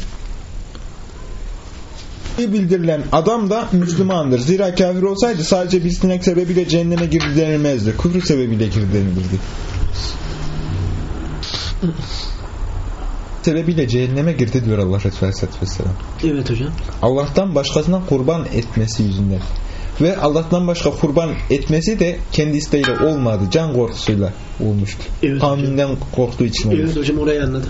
Bildirilen adam da Müslümandır. Zira kafir olsaydı sadece bir sinek sebebiyle cehenneme girdi denilmezdi. Küfür sebebiyle girdi denilirdi. Sebebiyle cehenneme girdi diyor Allah Resulü Aleyhisselatü Vesselam. Evet hocam. Allah'tan başkasına kurban etmesi yüzünden. Ve Allah'tan başka kurban etmesi de kendi isteğiyle olmadı. Can korkusuyla olmuştu. Evet, kavminden korktuğu için olmuştu. Evet hocam, orayı anladık.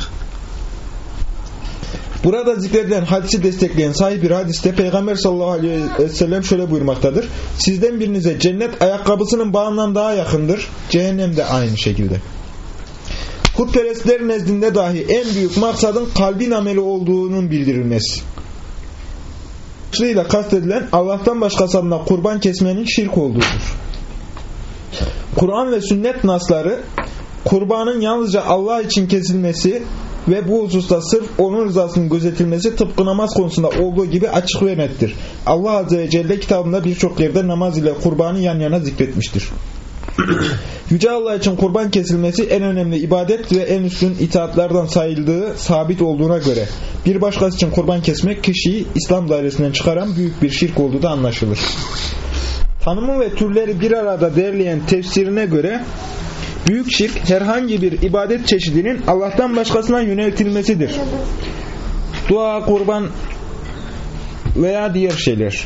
Burada zikredilen hadisi destekleyen sahih bir hadiste Peygamber sallallahu aleyhi ve sellem şöyle buyurmaktadır. Sizden birinize cennet ayakkabısının bağından daha yakındır. Cehennem de aynı şekilde. Putperestler nezdinde dahi en büyük maksadın kalbin ameli olduğunun bildirilmesi. Şurayla kastedilen Allah'tan başkasına kurban kesmenin şirk olduğudur. Kur'an ve sünnet nasları kurbanın yalnızca Allah için kesilmesi ve bu hususta sırf onun rızasının gözetilmesi tıpkı namaz konusunda olduğu gibi açık ve nettir. Allah Azze ve Celle kitabında birçok yerde namaz ile kurbanı yan yana zikretmiştir. Yüce Allah için kurban kesilmesi en önemli ibadet ve en üstün itaatlardan sayıldığı sabit olduğuna göre bir başkası için kurban kesmek kişiyi İslam dairesinden çıkaran büyük bir şirk olduğu da anlaşılır. Tanımı ve türleri bir arada derleyen tefsirine göre büyük şirk herhangi bir ibadet çeşidinin Allah'tan başkasına yöneltilmesidir. Dua, kurban veya diğer şeyler.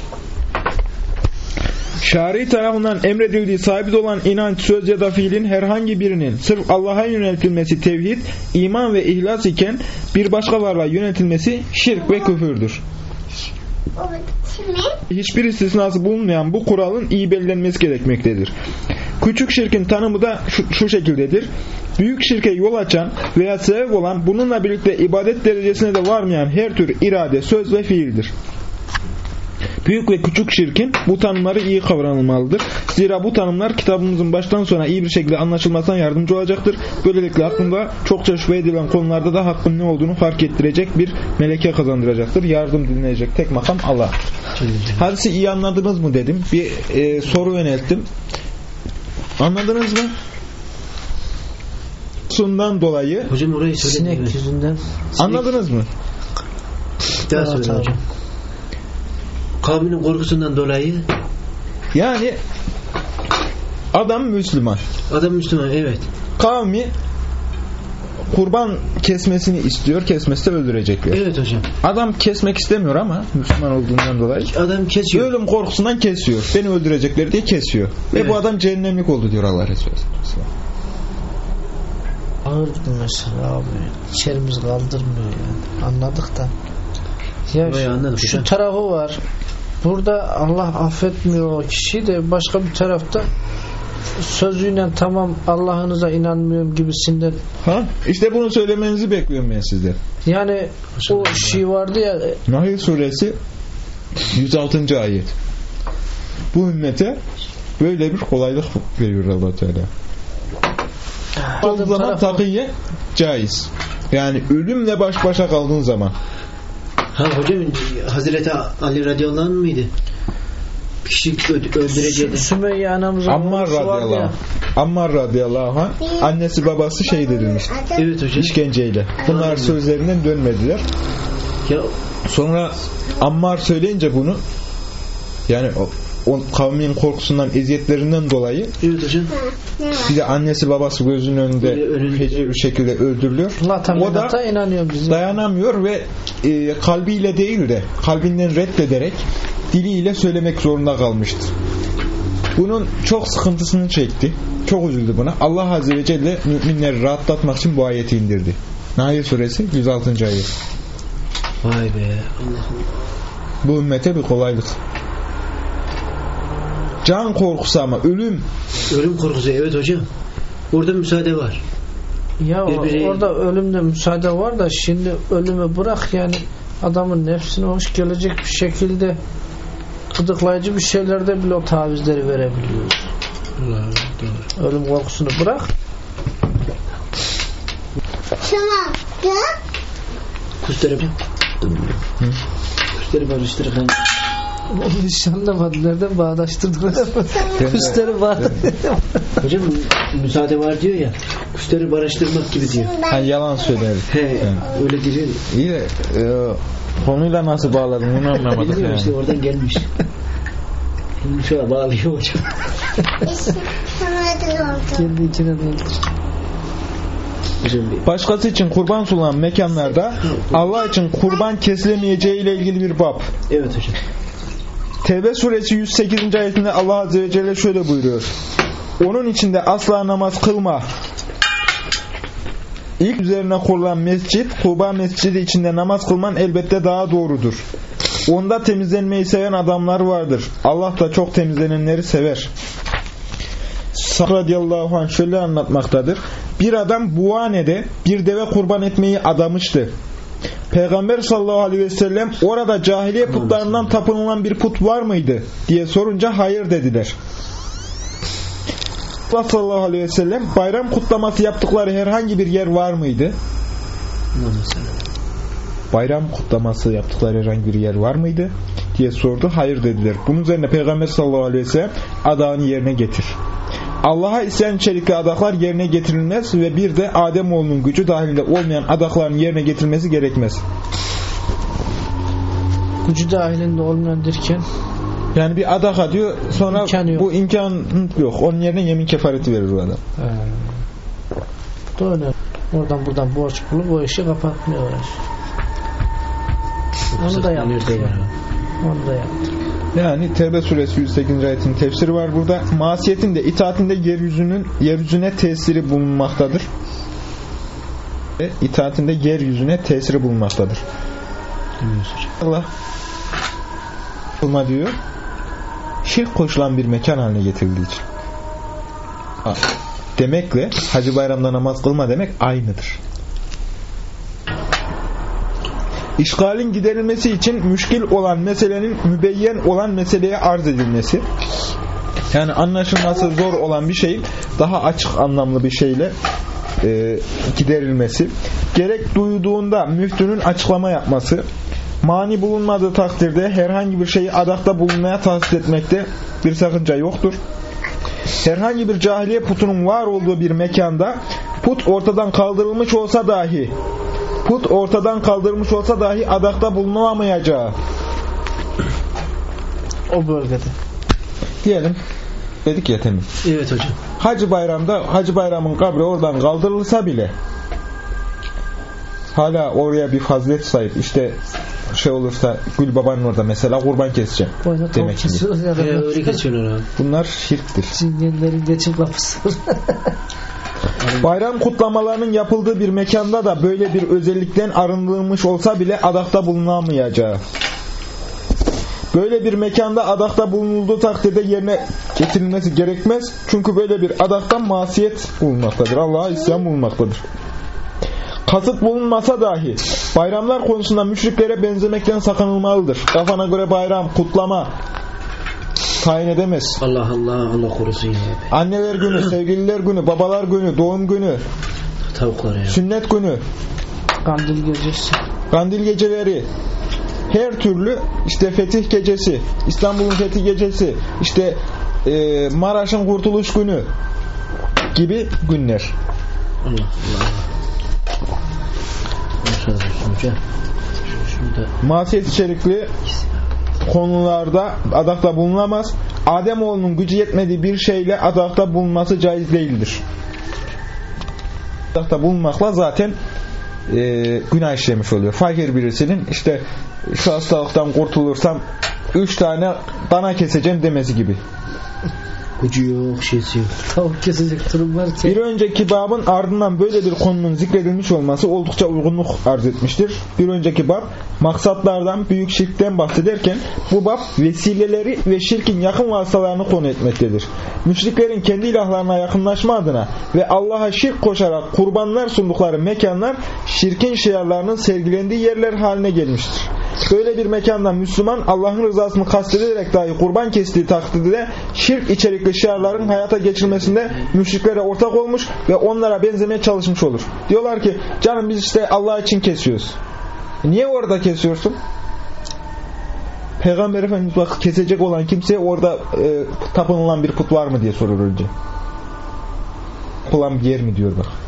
Şari tarafından emredildiği sabit olan inanç, söz ya da fiilin herhangi birinin sırf Allah'a yöneltilmesi tevhid, iman ve ihlas iken bir başka varlığa yöneltilmesi şirk ve küfürdür. Hiçbir istisnası bulunmayan bu kuralın iyi belirlenmesi gerekmektedir. Küçük şirkin tanımı da şu, şu şekildedir. Büyük şirke yol açan veya sebep olan bununla birlikte ibadet derecesine de varmayan her tür irade, söz ve fiildir. Büyük ve küçük şirkin bu tanımları iyi kavranılmalıdır. Zira bu tanımlar kitabımızın baştan sona iyi bir şekilde anlaşılmasına yardımcı olacaktır. Böylelikle hakkında çokça şüphe edilen konularda da hakkın ne olduğunu fark ettirecek bir meleke kazandıracaktır. Yardım dinleyecek tek makam Allah. Hadisi iyi anladınız mı dedim. Bir e, soru yönelttim. Anladınız mı? Sundan dolayı hocam orayı sinek evet. yüzünden. Anladınız mı? Daha söyle hocam. hocam. Kavminin korkusundan dolayı yani adam Müslüman. Adam Müslüman, evet. Kavmi kurban kesmesini istiyor, kesmezse öldürecekler. Evet hocam. Adam kesmek istemiyor ama Müslüman olduğundan dolayı adam kesiyor. Ölüm korkusundan kesiyor. Beni öldürecekler diye kesiyor. Evet. Ve bu adam cehennemlik oldu diyor Allah Resulü. Ağır mesela abi. İçerimiz kaldırmıyor yani. Anladık da. Ya şu, anladık, şu tarafı var. Burada Allah affetmiyor o kişiyi de başka bir tarafta sözüyle tamam Allah'ınıza inanmıyorum gibisinden. Ha? İşte bunu söylemenizi bekliyorum ben sizden. Yani o şey vardı ya. Nahl suresi yüz altıncı ayet. Bu ümmete böyle bir kolaylık veriyor Allah Teala. O zaman takiye caiz. Yani ölümle baş başa kaldığın zaman. Ha hocam, Hazreti Ali radıyallahu anh mıydı? Bir kişi öldüreceğiydi. Sümeyye anamızın Ammar radıyallahu anh. Ammar radıyallahu anh. Annesi babası şehit edilmiş. Evet hocam. İşkenceyle. Bunlar Anladım. Sözlerinden dönmediler. Ya sonra Ammar söyleyince bunu, yani o, o kavmin korkusundan, eziyetlerinden dolayı, evet hocam, bir de annesi babası gözünün önünde feci bir şekilde öldürülüyor. O da dayanamıyor ve e, kalbiyle değil de kalbinden reddederek diliyle söylemek zorunda kalmıştır. Bunun çok sıkıntısını çekti. Çok üzüldü buna. Allah Azze ve Celle müminleri rahatlatmak için bu ayeti indirdi. Nahl suresi yüz altıncı ayet. Vay be Allah'ım. Bu ümmete bir kolaylık. Can korkusu ama ölüm. Ölüm korkusu evet hocam. Orada müsaade var. Ya Birbiri... orada ölümde müsaade var da şimdi ölümü bırak yani adamın nefsine hoş gelecek bir şekilde gıdıklayıcı bir şeylerde bile o tavizleri verebiliyor. Allah doğru. Ölüm korkusunu bırak. Tamam. Gel. Kusteri Kusteri barıştırırken Hiç anlamadım. Nereden bağdaştırdık? Kusteri var. Hocam müsaade var diyor ya. Kusteri barıştırmak gibi diyor. Ha, yalan söyler. He, yani. Öyle diyor. İyi de e, konuyla nasıl bağladın onu anlamadım. Bilmiyorum yani. işte oradan gelmiş. Şu an bağlıyor hocam. Kendi içine doldur. Başkası için kurban sunulan mekanlarda Allah için kurban kesilemeyeceği ile ilgili bir bab. Evet hocam. Tevbe suresi yüz sekizinci ayetinde Allah Azze ve Celle şöyle buyuruyor. Onun içinde asla namaz kılma. İlk üzerine kurulan mescit, Kuba mescidi içinde namaz kılman elbette daha doğrudur. Onda temizlenmeyi seven adamlar vardır. Allah da çok temizlenenleri sever. Sa'd radıyallahu anh şöyle anlatmaktadır. Bir adam Buhane'de bir deve kurban etmeyi adamıştı. Peygamber sallallahu aleyhi ve sellem orada cahiliye putlarından tapınılan bir put var mıydı diye sorunca hayır dediler. Allah sallallahu aleyhi ve sellem bayram kutlaması yaptıkları herhangi bir yer var mıydı? Bayram kutlaması yaptıkları herhangi bir yer var mıydı diye sordu. Hayır dediler. Bunun üzerine Peygamber sallallahu aleyhi ve sellem adağını yerine getir. Allah'a isyan içerikli adaklar yerine getirilmez ve bir de Ademoğlunun gücü dahilinde olmayan adakların yerine getirilmesi gerekmez. Gücü dahilinde olmayan derken yani bir adaka diyor sonra imkan bu imkan yok. Onun yerine yemin kefareti verir o adam. Ee, doğru. Oradan buradan borç bulup o işi kapatmaya uğraşıyor. Onu da yaptık. Yani. Onu da yaptık. Yani Tevbe suresi yüz sekizinci ayetin tefsiri var burada. Masiyetin de itaatinde yeryüzünün yeryüzüne tesiri bulunmaktadır. Ve itaatinde yeryüzüne tesiri bulunmaktadır. Allah kılma diyor. Şirk koşulan bir mekan haline getirildiği için. Demekle Hacı Bayram'da namaz kılma demek aynıdır. İşgalin giderilmesi için müşkil olan meselenin mübeyyen olan meseleye arz edilmesi. Yani anlaşılması zor olan bir şeyin daha açık anlamlı bir şeyle e, giderilmesi. Gerek duyduğunda müftünün açıklama yapması. Mani bulunmadığı takdirde herhangi bir şeyi adakta bulunmaya tahsis etmekte bir sakınca yoktur. Herhangi bir cahiliye putunun var olduğu bir mekanda put ortadan kaldırılmış olsa dahi put ortadan kaldırılmış olsa dahi adakta bulunamayacağı o bölgede diyelim dedik ya temin. Evet hocam. Hacı Bayram'da Hacı Bayram'ın kabri oradan kaldırılsa bile hala oraya bir fazilet sahip işte şey olursa Gül Baba'nın orada mesela kurban keseceğim Boyuna demek ki. Öyle kesiyorlar. Bunlar şirktir. Cingenlerin geçim kapısı. Bayram kutlamalarının yapıldığı bir mekanda da böyle bir özellikten arındırılmış olsa bile adakta bulunamayacağı. Böyle bir mekanda adakta bulunulduğu takdirde yerine getirilmesi gerekmez. Çünkü böyle bir adaktan masiyet bulunmaktadır. Allah'a isyan bulunmaktadır. Kasıt bulunmasa dahi bayramlar konusunda müşriklere benzemekten sakınılmalıdır. Kafana göre bayram, kutlama tayin edemez. Allah Allah Allah korusun ya. Anneler günü, sevgililer günü, babalar günü, doğum günü, tavuklar ya. Sünnet günü, kandil gecesi, kandil geceleri, her türlü işte fetih gecesi, İstanbul'un fetih gecesi, işte e, Maraş'ın kurtuluş günü gibi günler. Allah Allah. Masiyet içerikli konularda adakta bulunamaz. Ademoğlunun gücü yetmediği bir şeyle adakta bulunması caiz değildir. Adakta bulunmakla zaten e, günah işlemiş oluyor. Fakir birisinin işte şu hastalıktan kurtulursam üç tane dana keseceğim demesi gibi. Gücü yok, şeysi yok. Tavuk kesecek durum var. Bir önceki babın ardından böyle bir konunun zikredilmiş olması oldukça uygunluk arz etmiştir. Bir önceki bab maksatlardan, büyük şirkten bahsederken bu bab vesileleri ve şirkin yakın vasıtalarını konu etmektedir. Müşriklerin kendi ilahlarına yakınlaşma adına ve Allah'a şirk koşarak kurbanlar sundukları mekanlar şirkin şiarlarının sergilendiği yerler haline gelmiştir. Böyle bir mekanda Müslüman Allah'ın rızasını kastederek dahi kurban kestiği takdirde şirk içerikli şiarların hayata geçirilmesinde müşriklere ortak olmuş ve onlara benzemeye çalışmış olur. Diyorlar ki canım biz işte Allah için kesiyoruz. E niye orada kesiyorsun? Peygamber Efendimiz bak kesecek olan kimseye orada e, tapınılan bir put var mı diye sorur önce. Yapılan bir yer mi diyor bak.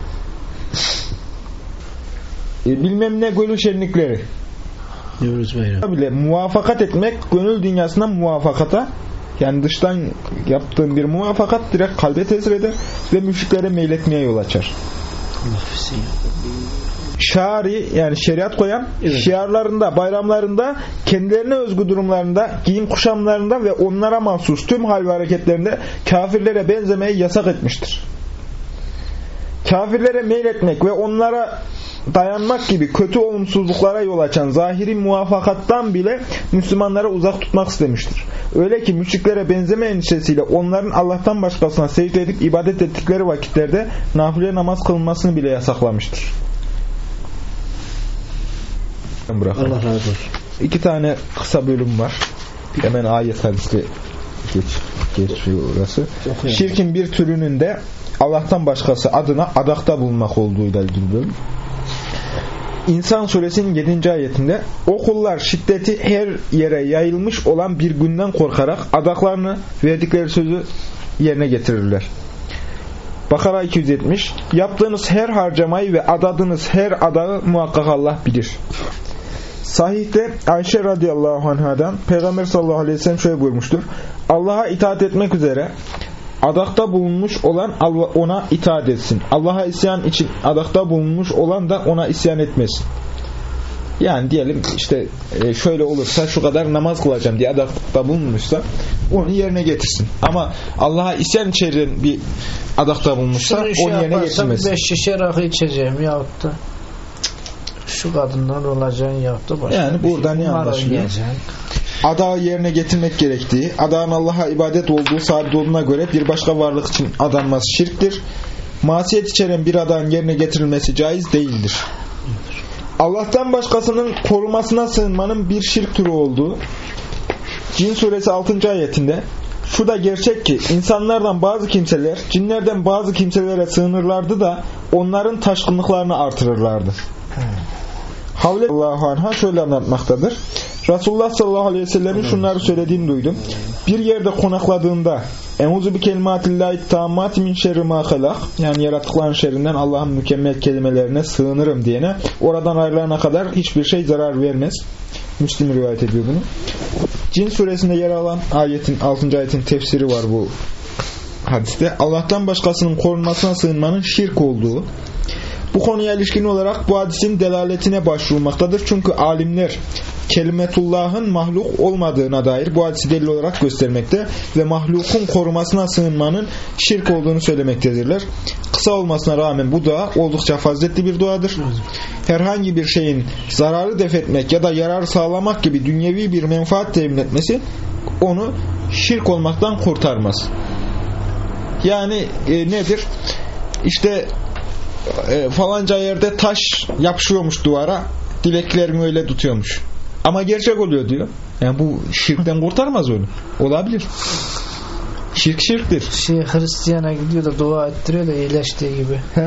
E, bilmem ne gönül şenlikleri. Bile muvafakat etmek gönül dünyasından muvafakata, yani dıştan yaptığın bir muvafakat direkt kalbe tesir eder ve müşriklere meyletmeye yol açar. Şari, yani şeriat koyan, evet, şiarlarında, bayramlarında, kendilerine özgü durumlarında, giyim kuşamlarında ve onlara mahsus tüm hal ve hareketlerinde kafirlere benzemeyi yasak etmiştir. Kafirlere meyletmek ve onlara dayanmak gibi kötü olumsuzluklara yol açan zahiri muvafakattan bile Müslümanlara uzak tutmak istemiştir. Öyle ki müşriklere benzeme endişesiyle onların Allah'tan başkasına secde edip ibadet ettikleri vakitlerde nafile namaz kılınmasını bile yasaklamıştır. Bırakalım. Allah razı olsun. İki tane kısa bölüm var. Hemen ayet hadisi geç, geçiyor orası. Şirkin bir türünün de Allah'tan başkası adına adakta bulunmak olduğuyla ilgili bölüm. İnsan suresinin yedinci ayetinde o kullar şiddeti her yere yayılmış olan bir günden korkarak adaklarını, verdikleri sözü yerine getirirler. Bakara iki yüz yetmiş yaptığınız her harcamayı ve adadığınız her adağı muhakkak Allah bilir. Sahihte Ayşe radıyallahu anhadan Peygamber sallallahu aleyhi ve sellem şöyle buyurmuştur: Allah'a itaat etmek üzere adakta bulunmuş olan ona itaat etsin. Allah'a isyan için adakta bulunmuş olan da ona isyan etmesin. Yani diyelim işte şöyle olursa şu kadar namaz kılacağım diye adakta bulunmuşsa onu yerine getirsin. Ama Allah'a isyan içeren bir adakta bulunmuşsa şey onu yerine getirmesin. beş şişe rakı içeceğim yahut da şu kadınlar olacağını yahut başka yani buradan şey. ne anlaşılıyor? Adağı yerine getirmek gerektiği, adağın Allah'a ibadet olduğu sabit olduğuna göre bir başka varlık için adanması şirktir. Masiyet içeren bir adağın yerine getirilmesi caiz değildir. Allah'tan başkasının korumasına sığınmanın bir şirk türü olduğu Cin suresi altıncı ayetinde şu da gerçek ki insanlardan bazı kimseler cinlerden bazı kimselere sığınırlardı da onların taşkınlıklarını artırırlardı. Havle Allahu anha şöyle anlatmaktadır. Resulullah sallallahu aleyhi ve sellemin şunları söylediğini duydum. Bir yerde konakladığında Eûzu bi kelimâtillâhi tâmmâti min şerri mâ halak, yani yaratıkların şerrinden Allah'ın mükemmel kelimelerine sığınırım diyene oradan ayrılana kadar hiçbir şey zarar vermez. Müslim rivayet ediyor bunu. Cin suresinde yer alan ayetin altıncı ayetin tefsiri var bu hadiste. Allah'tan başkasının korunmasına sığınmanın şirk olduğu. Bu konuya ilişkin olarak bu hadisin delaletine başvurulmaktadır. Çünkü alimler kelimetullah'ın mahluk olmadığına dair bu hadisi delil olarak göstermekte ve mahlukun korumasına sığınmanın şirk olduğunu söylemektedirler. Kısa olmasına rağmen bu dua oldukça faziletli bir duadır. Herhangi bir şeyin zararı defetmek ya da yarar sağlamak gibi dünyevi bir menfaat temin etmesi onu şirk olmaktan kurtarmaz. Yani e, nedir? İşte e, falanca yerde taş yapışıyormuş duvara, dileklerini öyle tutuyormuş. Ama gerçek oluyor diyor. Yani bu şirkten kurtarmaz onu. Olabilir. Şirk şirktir. Şey, Hristiyan'a gidiyor da dua ettiriyor da iyileştiği gibi. He.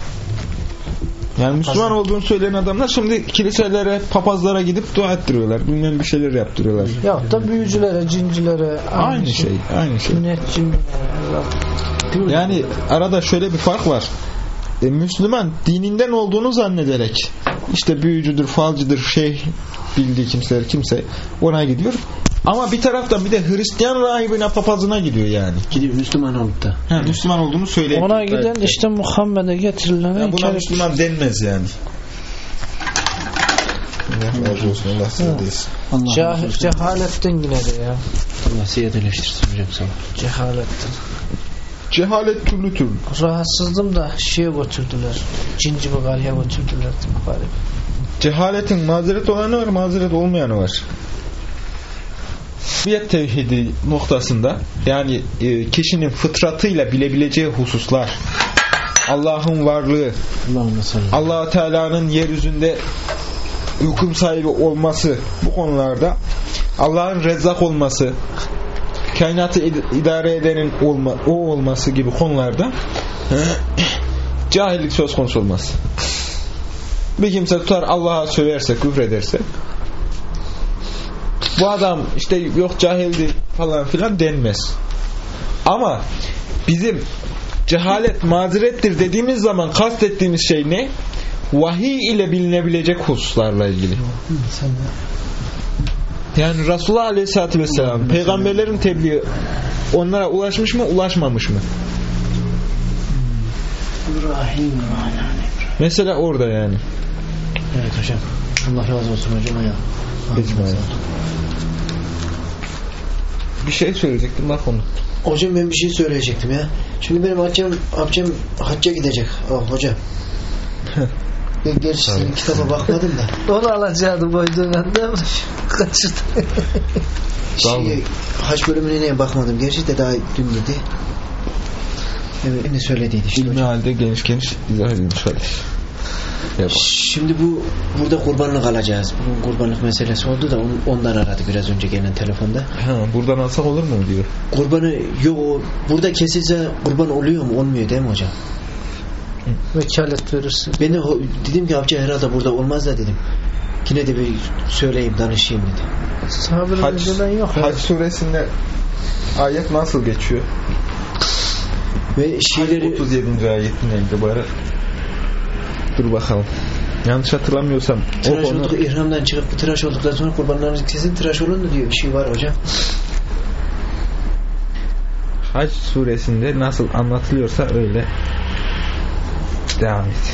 Yani Müslüman olduğunu söyleyen adamlar şimdi kiliselere, papazlara gidip dua ettiriyorlar. Bilmem bir şeyler yaptırıyorlar. Ya da büyücülere, cincilere aynı, aynı şey, aynı şey. Müneccim. Yani arada şöyle bir fark var. E, Müslüman dininden olduğunu zannederek işte büyücüdür, falcıdır, şey bildiği kimseler kimse ona gidiyor. Ama bir taraftan bir de Hristiyan rahibine, papazına gidiyor yani. Gidiyor Müslüman olup da. Ha, Müslüman olduğunu söyleyip. Ona giden işte Muhammed'e getirilen. Yani buna Müslüman denmez yani. Allah razı olsun. Allah size değilsin. Cah cehaletten yine de ya. Allah size ödeleştirsin hocam sana. Cehaletten. Cehalet türlü türlü. Rahatsızdım da şeye götürdüler. Cinci Bagali'ye götürdüler. Cehaletin mazeret olanı var, mazeret olmayanı var. Rububiyet tevhidi noktasında, yani e, kişinin fıtratıyla bilebileceği hususlar, Allah'ın varlığı, Allah-u Teala'nın yeryüzünde hüküm sahibi olması, bu konularda Allah'ın Rezzak olması, kainatı idare edenin olma, o olması gibi konularda cahillik söz konusu olmaz. Bir kimse tutar Allah'a söverse, küfrederse, bu adam işte yok cahildi falan filan denmez. Ama bizim cehalet mazerettir dediğimiz zaman kastettiğimiz şey ne? Vahiy ile bilinebilecek hususlarla ilgili. Yani Resulullah Aleyhisselatü Vesselam, peygamberlerin tebliği onlara ulaşmış mı, ulaşmamış mı? Mesela orada yani. Evet hocam. Allah razı olsun hocam ya. Bir şey söyleyecektim, laf onu. Hocam ben bir şey söyleyecektim ya. Şimdi benim amcam, amcam hacca gidecek. Oh, hocam. Ben gerçi senin kitaba bakmadım da. Onu alacaktım boyduğun anda kaçırdım. Şey, hac bölümüne neye bakmadım. Gerçi de daha dün gidi. Evet, ne söylediydi işte. İlmi halde geniş geniş izah edilmiş hadi. Şimdi bu burada kurbanlık alacağız. Bunun kurbanlık meselesi oldu da ondan aradı biraz önce gelen telefonda. Ha, buradan alsak olur mu diyor. Kurbanı yok, burada kesilse kurban oluyor mu olmuyor değil mi hocam? Vekalet verirsin. Ben de dedim ki amca herhalde burada olmaz da dedim. Yine de bir söyleyeyim, danışayım dedi. Hac, yok Hac suresinde ayet nasıl geçiyor? Ve şeyleri otuz yedinci ayetin neydi bari? Dur bakalım. Yanlış hatırlamıyorsam. Tıraş konu... olduk, ihramdan çıkıp tıraş olduktan sonra kurbanlarınız kesin tıraş olun mu diyor bir şey var hocam. Hac suresinde nasıl anlatılıyorsa öyle devam et.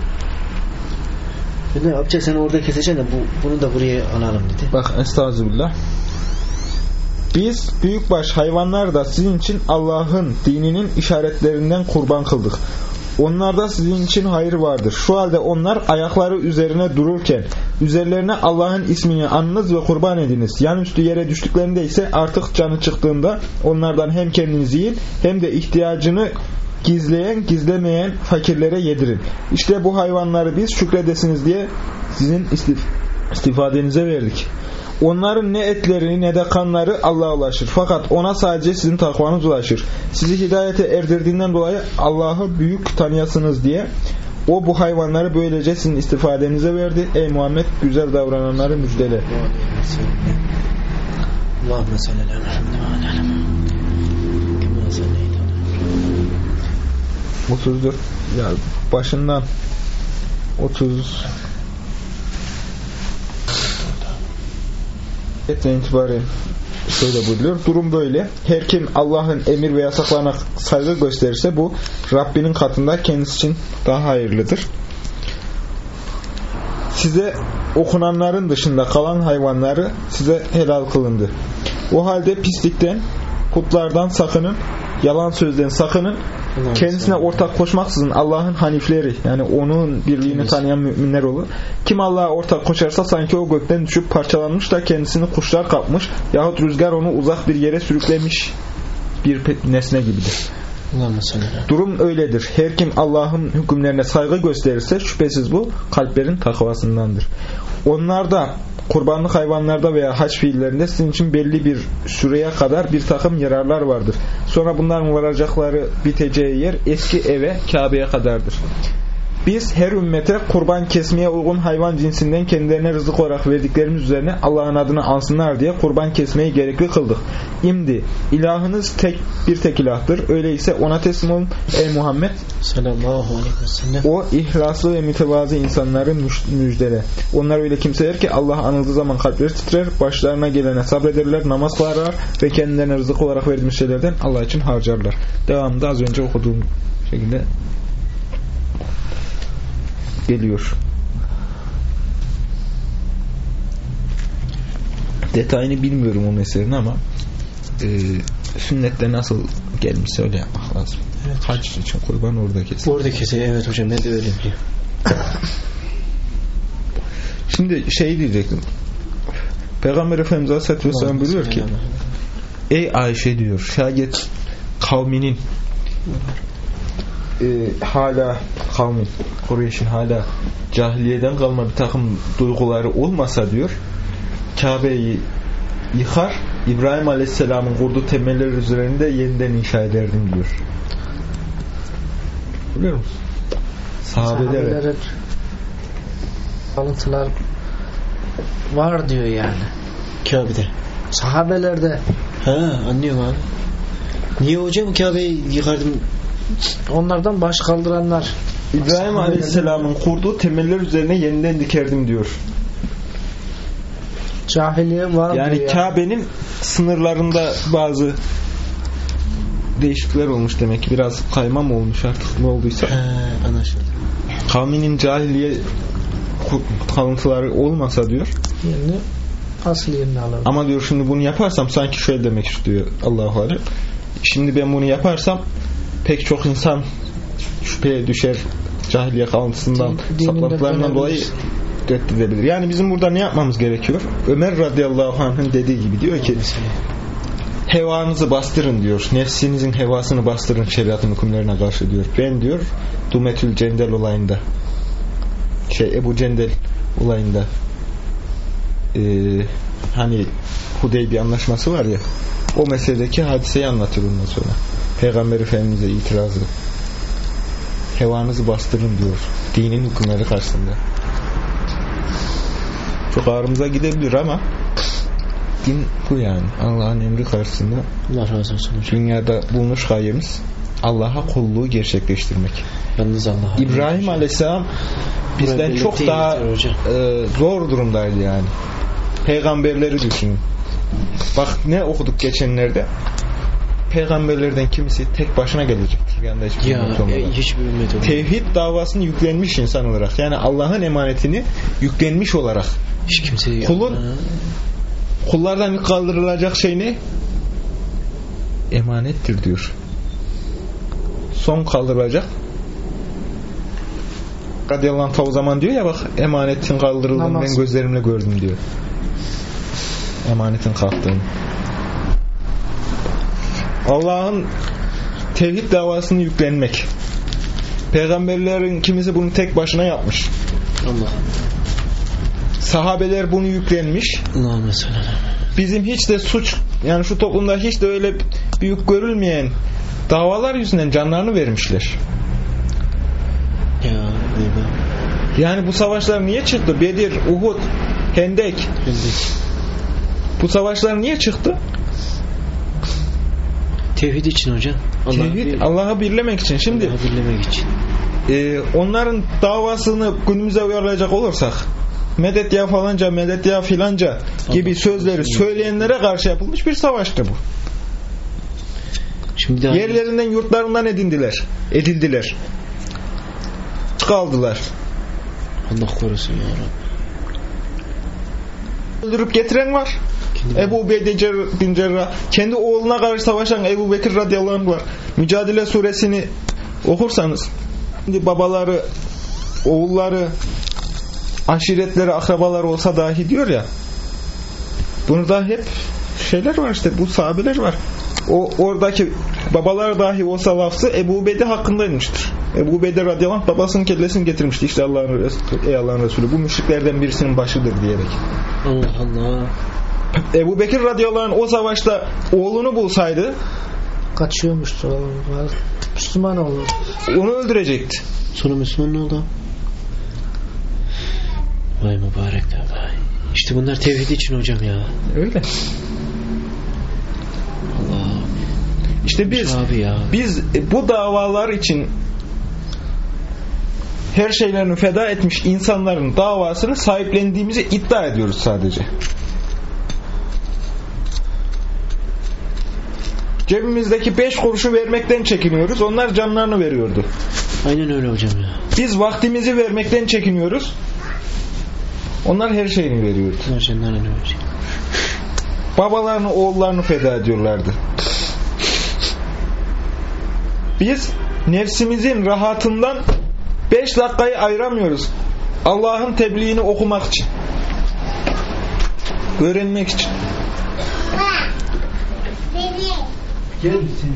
Ne yapacak, sen orada keseceksin de bu, bunu da buraya alalım dedi. Bak estağfirullah. Biz büyükbaş hayvanlar da sizin için Allah'ın dininin işaretlerinden kurban kıldık. Onlarda sizin için hayır vardır. Şu halde onlar ayakları üzerine dururken üzerlerine Allah'ın ismini anınız ve kurban ediniz. Yanüstü yere düştüklerinde ise artık canı çıktığında onlardan hem kendiniz yiyin hem de ihtiyacını gizleyen gizlemeyen fakirlere yedirin. İşte bu hayvanları biz şükredesiniz diye sizin istif istifadenize verdik. Onların ne etleri ne de kanları Allah'a ulaşır. Fakat ona sadece sizin takvanız ulaşır. Sizi hidayete erdirdiğinden dolayı Allah'ı büyük tanıyasınız diye o bu hayvanları böylece sizin istifadenize verdi. Ey Muhammed, güzel davrananları müjdele. Allahümme salli ala Muhammed. otuz dört ya başından otuz etten itibaren şöyle buyuruyor. Durum böyle. Her kim Allah'ın emir ve yasaklarına saygı gösterirse bu Rabbinin katında kendisi için daha hayırlıdır. Size okunanların dışında kalan hayvanları size helal kılındı. O halde pislikten, putlardan sakının, yalan sözden sakının. Kendisine ortak koşmaksızın Allah'ın hanifleri, yani onun birliğini tanıyan müminler olur. Kim Allah'a ortak koşarsa sanki o gökten düşüp parçalanmış da kendisini kuşlar kapmış yahut rüzgar onu uzak bir yere sürüklemiş bir nesne gibidir. Durum öyledir. Her kim Allah'ın hükümlerine saygı gösterirse şüphesiz bu kalplerin takvasındandır. Onlarda, kurbanlık hayvanlarda veya hac fiillerinde sizin için belli bir süreye kadar bir takım yararlar vardır. Sonra bunların varacakları biteceği yer eski eve, Kabe'ye kadardır. Biz her ümmete kurban kesmeye uygun hayvan cinsinden kendilerine rızık olarak verdiklerimiz üzerine Allah'ın adını ansınlar diye kurban kesmeyi gerekli kıldık. İmdi, ilahınız tek bir tek ilahtır. Öyleyse ona teslim olun ey Muhammed. Sallallahu aleyhi ve sellem. O ihlaslı ve mütevazı insanları müjdele. Onlar öyle kimseler ki Allah anıldığı zaman kalpleri titrer, başlarına gelene sabrederler, namaz kılarlar ve kendilerine rızık olarak verdiğimiz şeylerden Allah için harcarlar. Devamında az önce okuduğum şekilde geliyor. Detayını bilmiyorum o meselenin ama e, sünnette nasıl gelmişse öyle yapmak lazım. Evet. Hac için kurban orada kesin. Orada kesin, evet hocam, ben de öyle biliyorum. Şimdi şey diyecektim. Peygamber Efendimiz Aleyhisselatü Vesselam buyuruyor ki, ey Ayşe diyor, şayet kavminin e, hala kavmin Kureyş'in hala cahiliyeden kalma bir takım duyguları olmasa diyor, Kabe'yi yıkar, İbrahim Aleyhisselam'ın kurduğu temeller üzerinde yeniden inşa ederdim diyor. Biliyor musun? Sahabelere Sahabelere kalıntılar var diyor yani. Kabe'de. Sahabelerde. Ha, anlıyorum abi. Niye hocam Kabe'yi yıkardım? Onlardan baş kaldıranlar. İbrahim Aleyhisselam'ın kurduğu temeller üzerine yeniden dikerdim diyor. Cahiliye var yani diyor. Kabe'nin sınırlarında bazı değişiklikler olmuş demek ki. Biraz kayma mı olmuş artık, ne olduysa. He, anlaşıldı. Kavminin cahiliye kalıntıları olmasa diyor. Yani asıl yerini alır. Ama diyor şimdi bunu yaparsam sanki şöyle demek istiyor Allahu Alem. Şimdi ben bunu yaparsam pek çok insan şüpheye düşer, cahiliye kalıntısından, saplantılarından dolayı reddedebilir. Yani bizim burada ne yapmamız gerekiyor? Ömer radıyallahu anh'ın dediği gibi diyor ki, hevanızı bastırın diyor. Nefsinizin hevasını bastırın şeriatın hükümlerine karşı diyor. Ben diyor Dumetül Cendel olayında, şey Ebu Cendel olayında e, hani Hudeybiye anlaşması var ya, o meseledeki hadiseyi anlatıyor ondan sonra. Peygamber Efendimiz'e itirazı. Hevanızı bastırın diyor. Dinin hükümleri karşısında. Çok ağrımıza gidebilir ama din bu yani. Allah'ın emri karşısında. Allah razı olsun. Dünyada bulunuş gayemiz Allah'a kulluğu gerçekleştirmek. Yalnız Allah'a. İbrahim Aleyhisselam bizden çok daha e, zor durumdaydı yani. Peygamberleri düşünün. Bak ne okuduk geçenlerde. Peygamberlerden kimisi tek başına gelecektir. Yani hiçbir ya, e, hiçbir ümmet olmadı. Tevhid davasını yüklenmiş insan olarak. Yani Allah'ın emanetini yüklenmiş olarak. Hiç kimse kulun ha. Kullardan ilk kaldırılacak şey ne? Emanettir diyor. Son kaldırılacak. Radıyallahu anh o zaman diyor ya, bak emanetin kaldırıldığını Namaz. Ben gözlerimle gördüm diyor. Emanetin kalktığını. Allah'ın tevhid davasını yüklenmek. Peygamberlerin kimisi bunu tek başına yapmış. Allah. Sahabeler bunu yüklenmiş. Allah mesela. Bizim hiç de suç, yani şu toplumda hiç de öyle büyük görülmeyen davalar yüzünden canlarını vermişler. Ya, eyvah. Yani bu savaşlar niye çıktı? Bedir, Uhud, Hendek. Hendek. Bu savaşlar niye çıktı? Tevhid için hocam. Allah Tevhid, Allah'ı birlemek için. Şimdi Allah'ı birlemek için. E, onların davasını günümüze uyarlayacak olursak, medet ya falanca, medet ya filanca gibi sözleri söyleyenlere karşı yapılmış bir savaştı bu. Şimdi daha yerlerinden, yurtlarından edindiler. Edildiler. Kaldılar. Allah korusun ya Rabbi. Öldürüp getiren var. Kendi Ebu Ubeyde bin Cerrah. Kendi oğluna karşı savaşan Ebu Bekir radıyallahu anh var. Mücadele suresini okursanız, şimdi babaları, oğulları, aşiretleri, akrabaları olsa dahi diyor ya, burada hep şeyler var işte, bu sahabeler var. O oradaki babalar dahi olsa lafzı Ebu Ubeyde hakkındaymıştır. Ebu Ubeyde radıyallahu anh babasının kellesini getirmişti. İşte Allah'ın Resulü, ey Allah'ın Resulü, bu müşriklerden birisinin başıdır diyerek. Allah Allah. Ebu Bekir radıyallahu anh o savaşta oğlunu bulsaydı kaçıyormuştu. Müslüman oldu. Onu öldürecekti. Sonra Müslüman ne oldu? Vay mübarek vay. İşte bunlar tevhid için hocam ya. Öyle. Allah. İşte biz ya. biz bu davalar için her şeylerini feda etmiş insanların davasını sahiplendiğimizi iddia ediyoruz sadece. Cebimizdeki beş kuruşu vermekten çekiniyoruz. Onlar canlarını veriyordu. Aynen öyle hocam ya. Biz vaktimizi vermekten çekiniyoruz. Onlar her şeyini veriyordu. Onlar canlarını veriyor. babalarını, oğullarını feda ediyorlardı. Biz nefsimizin rahatından beş dakikayı ayıramıyoruz. Allah'ın tebliğini okumak için. Öğrenmek için. Gel misin?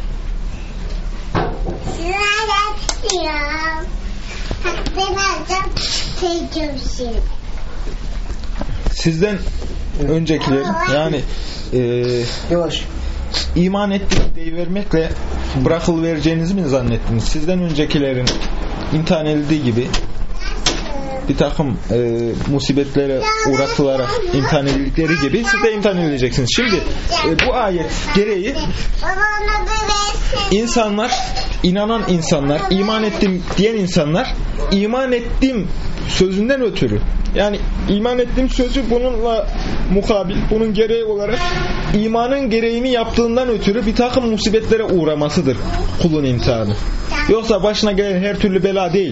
Sizden öncekiler yani e, Yavaş. iman ettik deyivermekle bırakılıvereceğinizi mi zannettiniz? Sizden öncekilerin imtihan edildiği gibi bir takım e, musibetlere uğratılarak imtihan edildikleri gibi siz de imtihan edileceksiniz. Şimdi e, bu ayet gereği insanlar, inanan insanlar, iman ettim diyen insanlar, iman ettim sözünden ötürü, yani iman ettim sözü bununla mukabil, bunun gereği olarak imanın gereğini yaptığından ötürü bir takım musibetlere uğramasıdır kulun imtihanı. Yoksa başına gelen her türlü bela değil.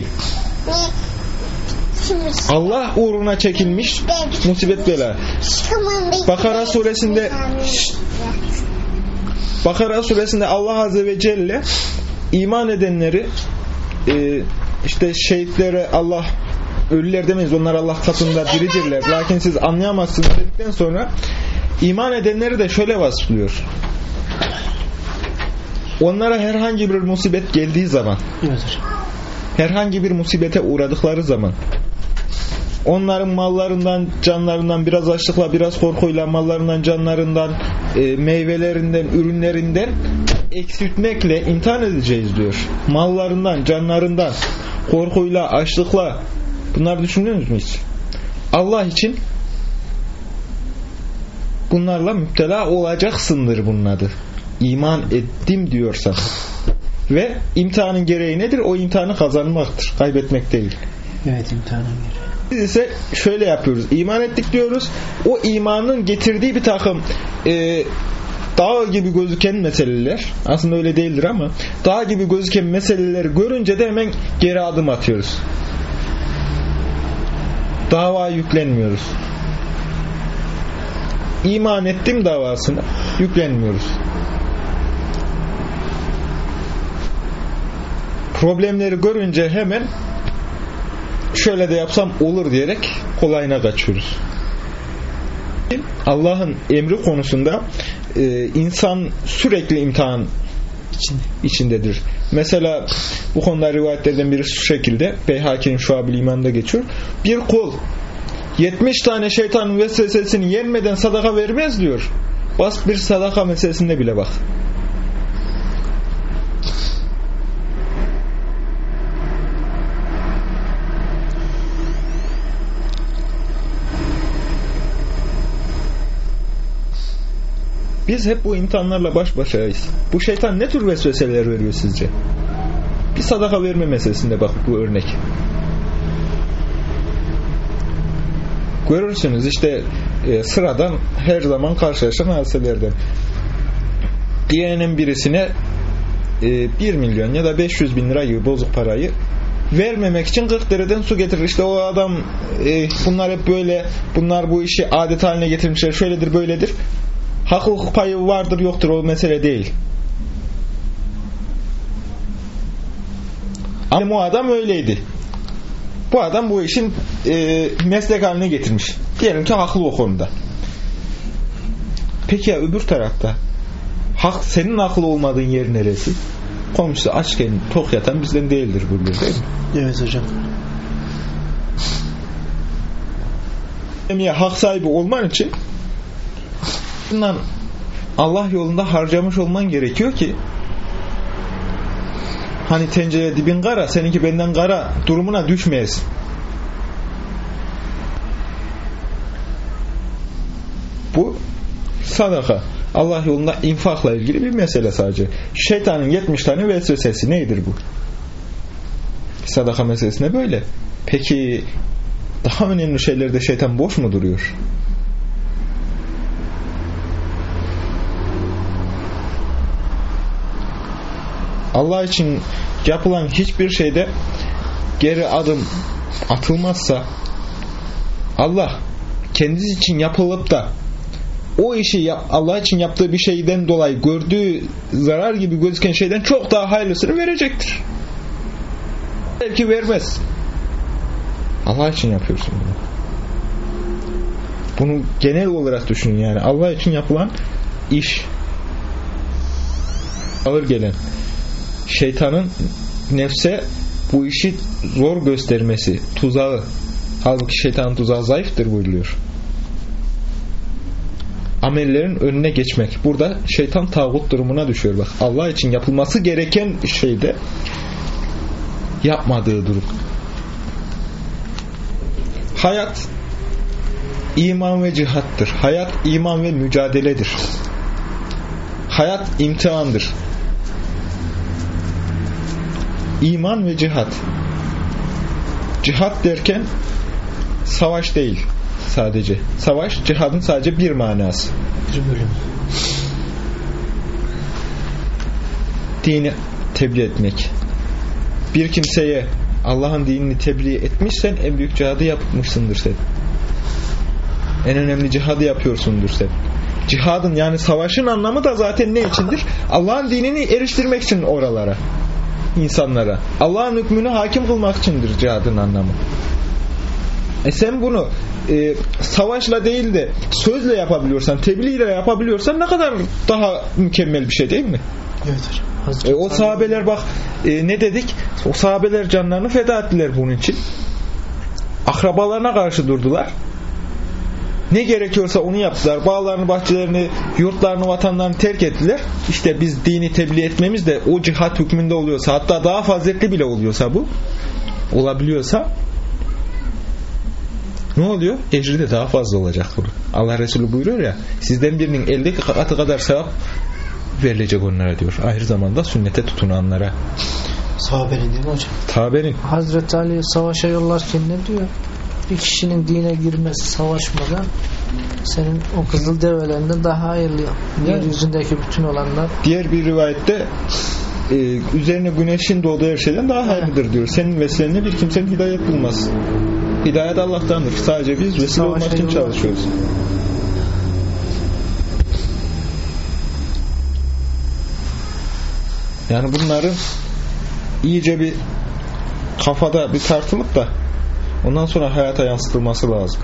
Allah uğruna çekilmiş musibet bela. Bakara suresinde Bakara suresinde Allah Azze ve Celle iman edenleri e, işte şehitlere Allah ölüler demeyiz, onlar Allah katında diridirler, lakin siz anlayamazsınız dedikten sonra iman edenleri de şöyle vasıflıyor: onlara herhangi bir musibet geldiği zaman, herhangi bir musibete uğradıkları zaman onların mallarından, canlarından, biraz açlıkla, biraz korkuyla, mallarından, canlarından, e, meyvelerinden, ürünlerinden eksiltmekle imtihan edeceğiz diyor. Mallarından, canlarından, korkuyla, açlıkla, bunları düşündünüz mü hiç? Allah için bunlarla müptela olacaksındır bunun adı. İman ettim diyorsan. Ve imtihanın gereği nedir? O imtihanı kazanmaktır. Kaybetmek değil. Evet, imtihanın gereği. Biz ise şöyle yapıyoruz. İman ettik diyoruz. O imanın getirdiği bir takım e, dağ gibi gözüken meseleler, aslında öyle değildir ama dağ gibi gözüken meseleleri görünce de hemen geri adım atıyoruz. Davaya yüklenmiyoruz. İman ettim davasına yüklenmiyoruz. Problemleri görünce hemen şöyle de yapsam olur diyerek kolayına kaçıyoruz. Allah'ın emri konusunda e, insan sürekli imtihan içindedir. Mesela bu konuda rivayetlerden biri şu şekilde, Beyhaki'nin Şuab-ül İman'da geçiyor. Bir kul yetmiş tane şeytanın vesvesesini yenmeden sadaka vermez diyor. Bas bir sadaka meselesinde bile bak. Biz hep bu imtihanlarla baş başayız. Bu şeytan ne tür vesveseler veriyor sizce? Bir sadaka verme meselesinde bak bu örnek. Görürsünüz işte e, sıradan her zaman karşılaşan hadiselerden. Diyenin birisine e, bir milyon ya da beş yüz bin lira gibi bozuk parayı vermemek için kırk dereden su getirir. İşte o adam e, bunlar hep böyle, bunlar bu işi adet haline getirmişler, şöyledir böyledir. Haklılık payı vardır yoktur, o mesele değil. Ama o adam öyleydi. Bu adam bu işin e, meslek haline getirmiş. Diyelim ki haklı o konuda. Peki ya öbür tarafta? Hak, senin haklı olmadığın yer neresi? Komşusu açken tok yatan bizden değildir bu, değil mi? Evet hocam. Hak sahibi olman için bundan Allah yolunda harcamış olman gerekiyor ki hani tencere dibin kara, seninki benden kara durumuna düşmeyesin. Bu sadaka, Allah yolunda infakla ilgili bir mesele sadece. Şeytanın yetmiş tane vesvesesi nedir bu? Sadaka meselesine böyle. Peki daha önemli şeylerde şeytan boş mu duruyor? Allah için yapılan hiçbir şeyde geri adım atılmazsa, Allah kendisi için yapılıp da o işi yap, Allah için yaptığı bir şeyden dolayı gördüğü zarar gibi gözüken şeyden çok daha hayırlısını verecektir. Belki vermez. Allah için yapıyorsun bunu. Bunu genel olarak düşünün yani. Allah için yapılan iş, ağır gelen, şeytanın nefse bu işi zor göstermesi, tuzağı. Halbuki şeytanın tuzağı zayıftır buyuruyor. Amellerin önüne geçmek. Burada şeytan tağut durumuna düşüyor. Bak, Allah için yapılması gereken şeyde yapmadığı durum. Hayat iman ve cihattır. Hayat iman ve mücadeledir. Hayat imtihandır. İman ve cihat. Cihat derken savaş değil sadece. Savaş, cihadın sadece bir manası. Bir bölüm. Dini tebliğ etmek. Bir kimseye Allah'ın dinini tebliğ etmişsen en büyük cihadı yapmışsındır sen. En önemli cihadı yapıyorsundur sen. Cihadın yani savaşın anlamı da zaten ne içindir? Allah'ın dinini eriştirmek için oralara, insanlara. Allah'ın hükmünü hakim kılmak içindir cihadın anlamı. E sen bunu e, savaşla değil de sözle yapabiliyorsan, tebliğ ile yapabiliyorsan ne kadar daha mükemmel bir şey değil mi? Evet hocam. E, o sahabeler bak e, ne dedik? O sahabeler canlarını feda ettiler bunun için. Akrabalarına karşı durdular. Ne gerekiyorsa onu yaptılar. Bağlarını, bahçelerini, yurtlarını, vatanlarını terk ettiler. İşte biz dini tebliğ etmemiz de o cihat hükmünde oluyorsa, hatta daha faziletli bile oluyorsa, bu olabiliyorsa ne oluyor? Ecri de daha fazla olacak bunu. Allah Resulü buyuruyor ya, sizden birinin elde katı kadar sevap verilecek onlara diyor. Ayrı zamanda sünnete tutunanlara. Sahabenin değil mi hocam? Sahabenin. Hazreti Ali savaşa yollarken ne diyor? Bir kişinin dine girmesi savaşmadan senin o kızıl develerinden daha hayırlı. Yeryüzündeki bütün olanlar. Diğer bir rivayette e, üzerine güneşin doğduğu her şeyden daha hayırlıdır diyor. Senin vesilenle bir kimsenin hidayet bulmaz. Hidayet Allah'tandır. Sadece biz vesile olmak için çalışıyoruz. Yani bunların iyice bir kafada bir tartılıp da ondan sonra hayata yansıtılması lazım.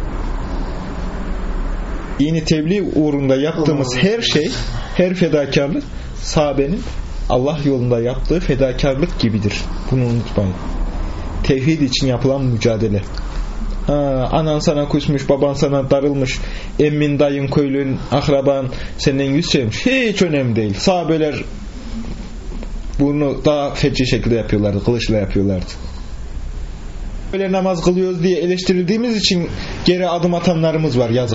Dini tebliğ uğrunda yaptığımız her şey, her fedakarlık sahabenin Allah yolunda yaptığı fedakarlık gibidir. Bunu unutmayın. Tevhid için yapılan mücadele. Ha, anan sana kusmuş, baban sana darılmış, emmin, dayın, köylün, akraban senden yüz çevirmiş. Hiç önemli değil. Sahabeler bunu daha feci şekilde yapıyorlardı. Kılıçla yapıyorlardı. Böyle namaz kılıyoruz diye eleştirildiğimiz için geri adım atanlarımız var. Yazık.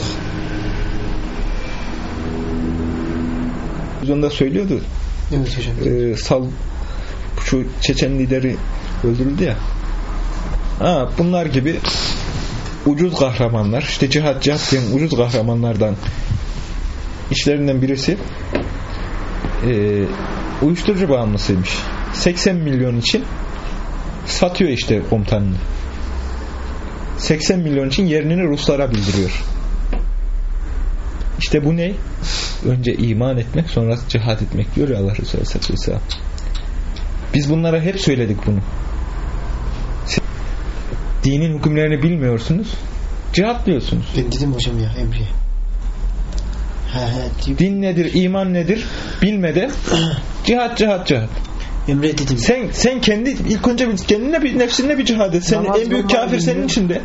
Onda söylüyordu. Evet hocam. E, sal, şu Çeçen lideri öldürüldü ya. Ha, bunlar gibi ucuz kahramanlar, işte cihat cihat diyen ucuz kahramanlardan işlerinden birisi e, uyuşturucu bağımlısıymış. seksen milyon için satıyor işte komutanını. seksen milyon için yerini Ruslara bildiriyor. İşte bu ne? Önce iman etmek, sonra cihat etmek diyor ya Allah Resulü Aleyhisselatü Vesselam. Biz bunlara hep söyledik bunu. Siz dinin hükümlerini bilmiyorsunuz, cihat diyorsunuz. Ben dedim hocam ya Emre'ye. Din nedir, iman nedir bilmeden cihat cihat cihat. Emre dedim. Sen sen kendi ilk önce bir kendine bir nefsinle bir cihad et. Senin en büyük kafir senin içinde.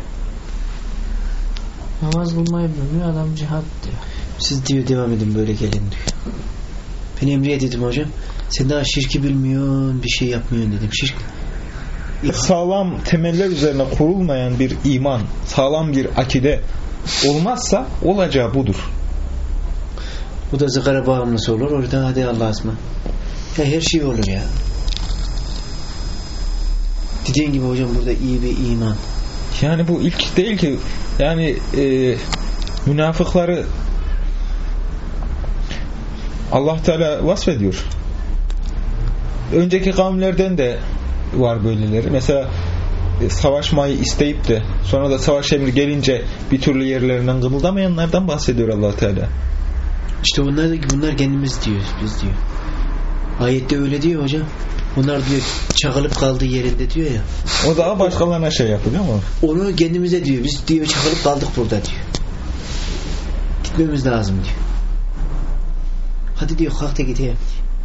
Namaz bulmayı bilmiyor adam cihat diyor. Siz diyor devam edin böyle gelin diyor. Ben Emre'ye dedim hocam. Sen daha şirki bilmiyorsun, bir şey yapmıyorsun dedim. Şirk. Sağlam temeller üzerine kurulmayan bir iman, sağlam bir akide olmazsa olacağı budur. Bu da zıgara bağımlısı olur. Orada hadi Allah'a ısmarladık. Ya her şey olur ya. Dediğin gibi hocam burada iyi bir iman. Yani bu ilk değil ki. Yani e, münafıkları Allah Teala vasfediyor. Önceki kavimlerden de var böyleleri. Mesela savaşmayı isteyip de sonra da savaş emri gelince bir türlü yerlerinden kımıldamayanlardan bahsediyor Allah Teala. İşte bunlar bunlar kendimiz diyor, biz diyor. Ayette öyle diyor hocam. Bunlar diyor çakılıp kaldığı yerinde diyor ya. O da başkalarına şey yapıyor ama. Onu kendimize diyor. Biz diyor çakılıp kaldık burada diyor. Gitmemiz lazım diyor. Hadi diyor kalk da gidelim.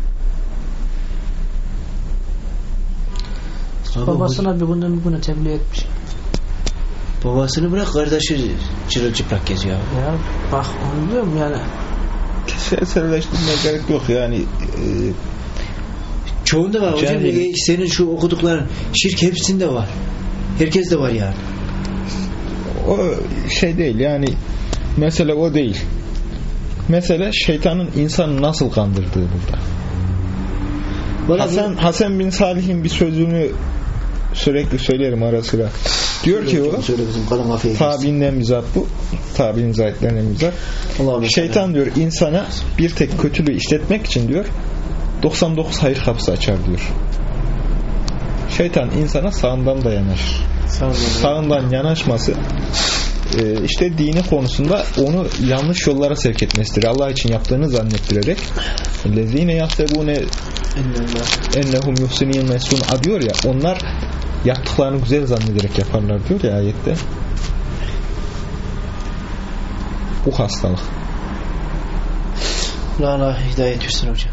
Babasına bir günden bir güne tebliğ etmiş. Babasını bırak, kardeşi çırılçıplak geziyor. Ya bak onu diyorum yani. Kişiselleştirmeye gerek yok yani. E, Çoğunda var hocam. E, senin şu okudukların şirk hepsinde var. Herkes de var yani. O şey değil yani. Mesele o değil. Mesele şeytanın insanı nasıl kandırdığı burada. Bana Hasan, bu... Hasan bin Salih'in bir sözünü sürekli söylerim ara sıra. Diyor ki o tabiinden bizzat bu. Tabiinin zahitlerinden bizzat. Şeytan diyor insana bir tek kötülüğü işletmek için diyor doksan dokuz hayır kapısı açar diyor. Şeytan insana sağından da yanaşır. Sağından, sağından yanaşması e, işte dini konusunda onu yanlış yollara sevk etmesidir. Allah için yaptığını zannettirerek lezine yahsebune ennehum yuhsinîn mesun diyor ya, onlar yaptıklarını güzel zannederek yaparlar diyor ya ayette. Bu hastalık. Allah hidayet etsin hocam.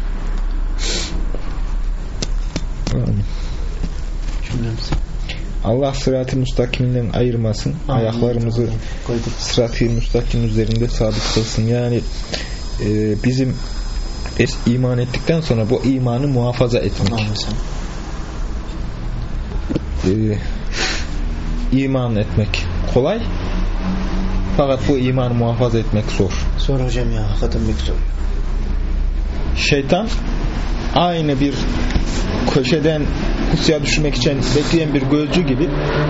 Allah sırat-ı müstakiminden ayırmasın. Amin. Ayaklarımızı sırat-ı müstakim üzerinde sabit kılsın. Yani e, bizim iman ettikten sonra bu imanı muhafaza etmek. E, iman etmek kolay. Fakat bu imanı muhafaza etmek zor. Zor hocam ya. Hakikaten zor. Şeytan aynı bir köşeden pusuya düşürmek için bekleyen bir gözcü gibi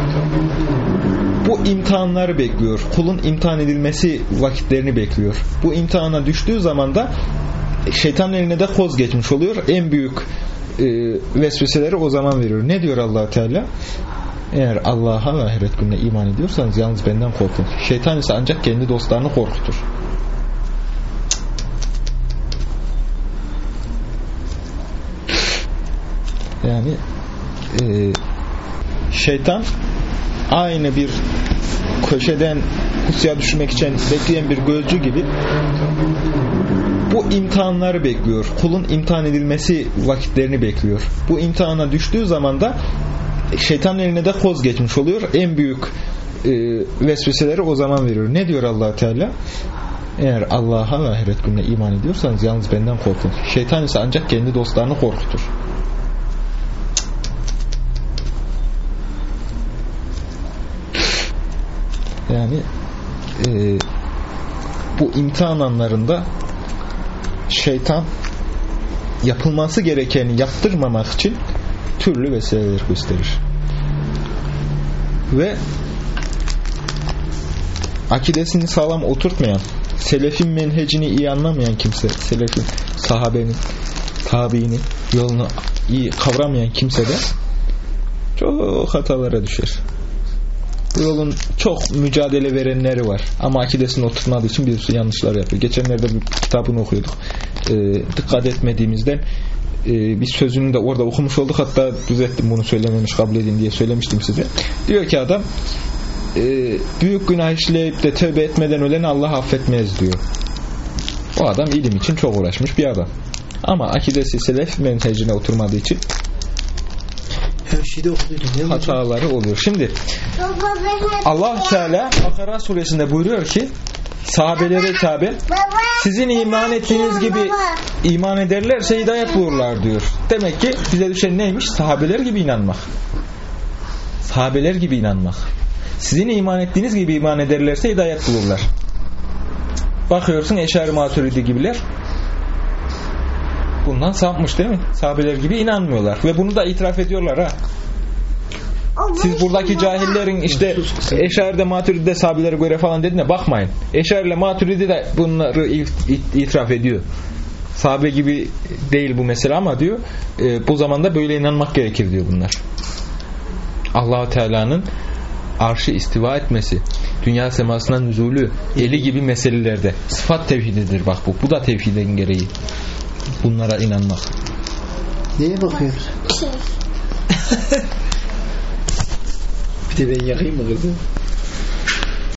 bu imtihanları bekliyor. Kulun imtihan edilmesi vakitlerini bekliyor. Bu imtihana düştüğü zaman da şeytanın eline de koz geçmiş oluyor. En büyük e, vesveseleri o zaman veriyor. Ne diyor Allah Teala? Eğer Allah'a ve ahiret gününe iman ediyorsanız yalnız benden korkun. Şeytan ise ancak kendi dostlarını korkutur. Yani e, şeytan aynı bir köşeden pusuya düşürmek için bekleyen bir gözcü gibi bu imtihanları bekliyor. Kulun imtihan edilmesi vakitlerini bekliyor. Bu imtihana düştüğü zaman da şeytanın eline de koz geçmiş oluyor. En büyük e, vesveseleri o zaman veriyor. Ne diyor Allah Teala? Eğer Allah'a ve ahiret gününe iman ediyorsanız yalnız benden korkun. Şeytan ise ancak kendi dostlarını korkutur. Yani e, bu imtihan anlarında şeytan yapılması gerekeni yaptırmamak için türlü vesileler gösterir. Ve akidesini sağlam oturtmayan, selefin menhecini iyi anlamayan kimse, selefin, sahabenin, tabiinin yolunu iyi kavramayan kimse de çok hatalara düşer. Bu yolun çok mücadele verenleri var. Ama akidesini oturtmadığı için bir sürü yanlışlar yapıyor. Geçenlerde bir kitabını okuyorduk. E, dikkat etmediğimizden e, bir sözünü de orada okumuş olduk. Hatta düzelttim, bunu söylememiş, kabul edin diye söylemiştim size. Diyor ki adam e, büyük günah işleyip de tövbe etmeden öleni Allah affetmez diyor. O adam ilim için çok uğraşmış bir adam. Ama akidesi selef menhecine oturmadığı için hataları oluyor. Şimdi Allah Teala Bakara suresinde buyuruyor ki sahabelere hitaben sizin iman ettiğiniz gibi iman ederlerse hidayet bulurlar diyor. Demek ki bize düşen neymiş? Sahabeler gibi inanmak. Sahabeler gibi inanmak. Sizin iman ettiğiniz gibi iman ederlerse hidayet bulurlar. Bakıyorsun Eşari Maturidi gibiler bundan sapmış değil mi? Sahabeler gibi inanmıyorlar. Ve bunu da itiraf ediyorlar ha. Siz buradaki cahillerin işte Eşari'de Maturidi'de sahabelere göre falan dediğine bakmayın. Eşari ile Maturidi de bunları itiraf ediyor. Sahabe gibi değil bu mesele ama diyor e, bu zamanda böyle inanmak gerekir diyor bunlar. Allah-u Teala'nın arşı istiva etmesi, dünya semasına nüzulü, eli gibi meselelerde sıfat tevhididir bak bu. Bu da tevhidin gereği. Bunlara inanmak. Neye bakıyoruz? Bir de ben yakayım mı kızım?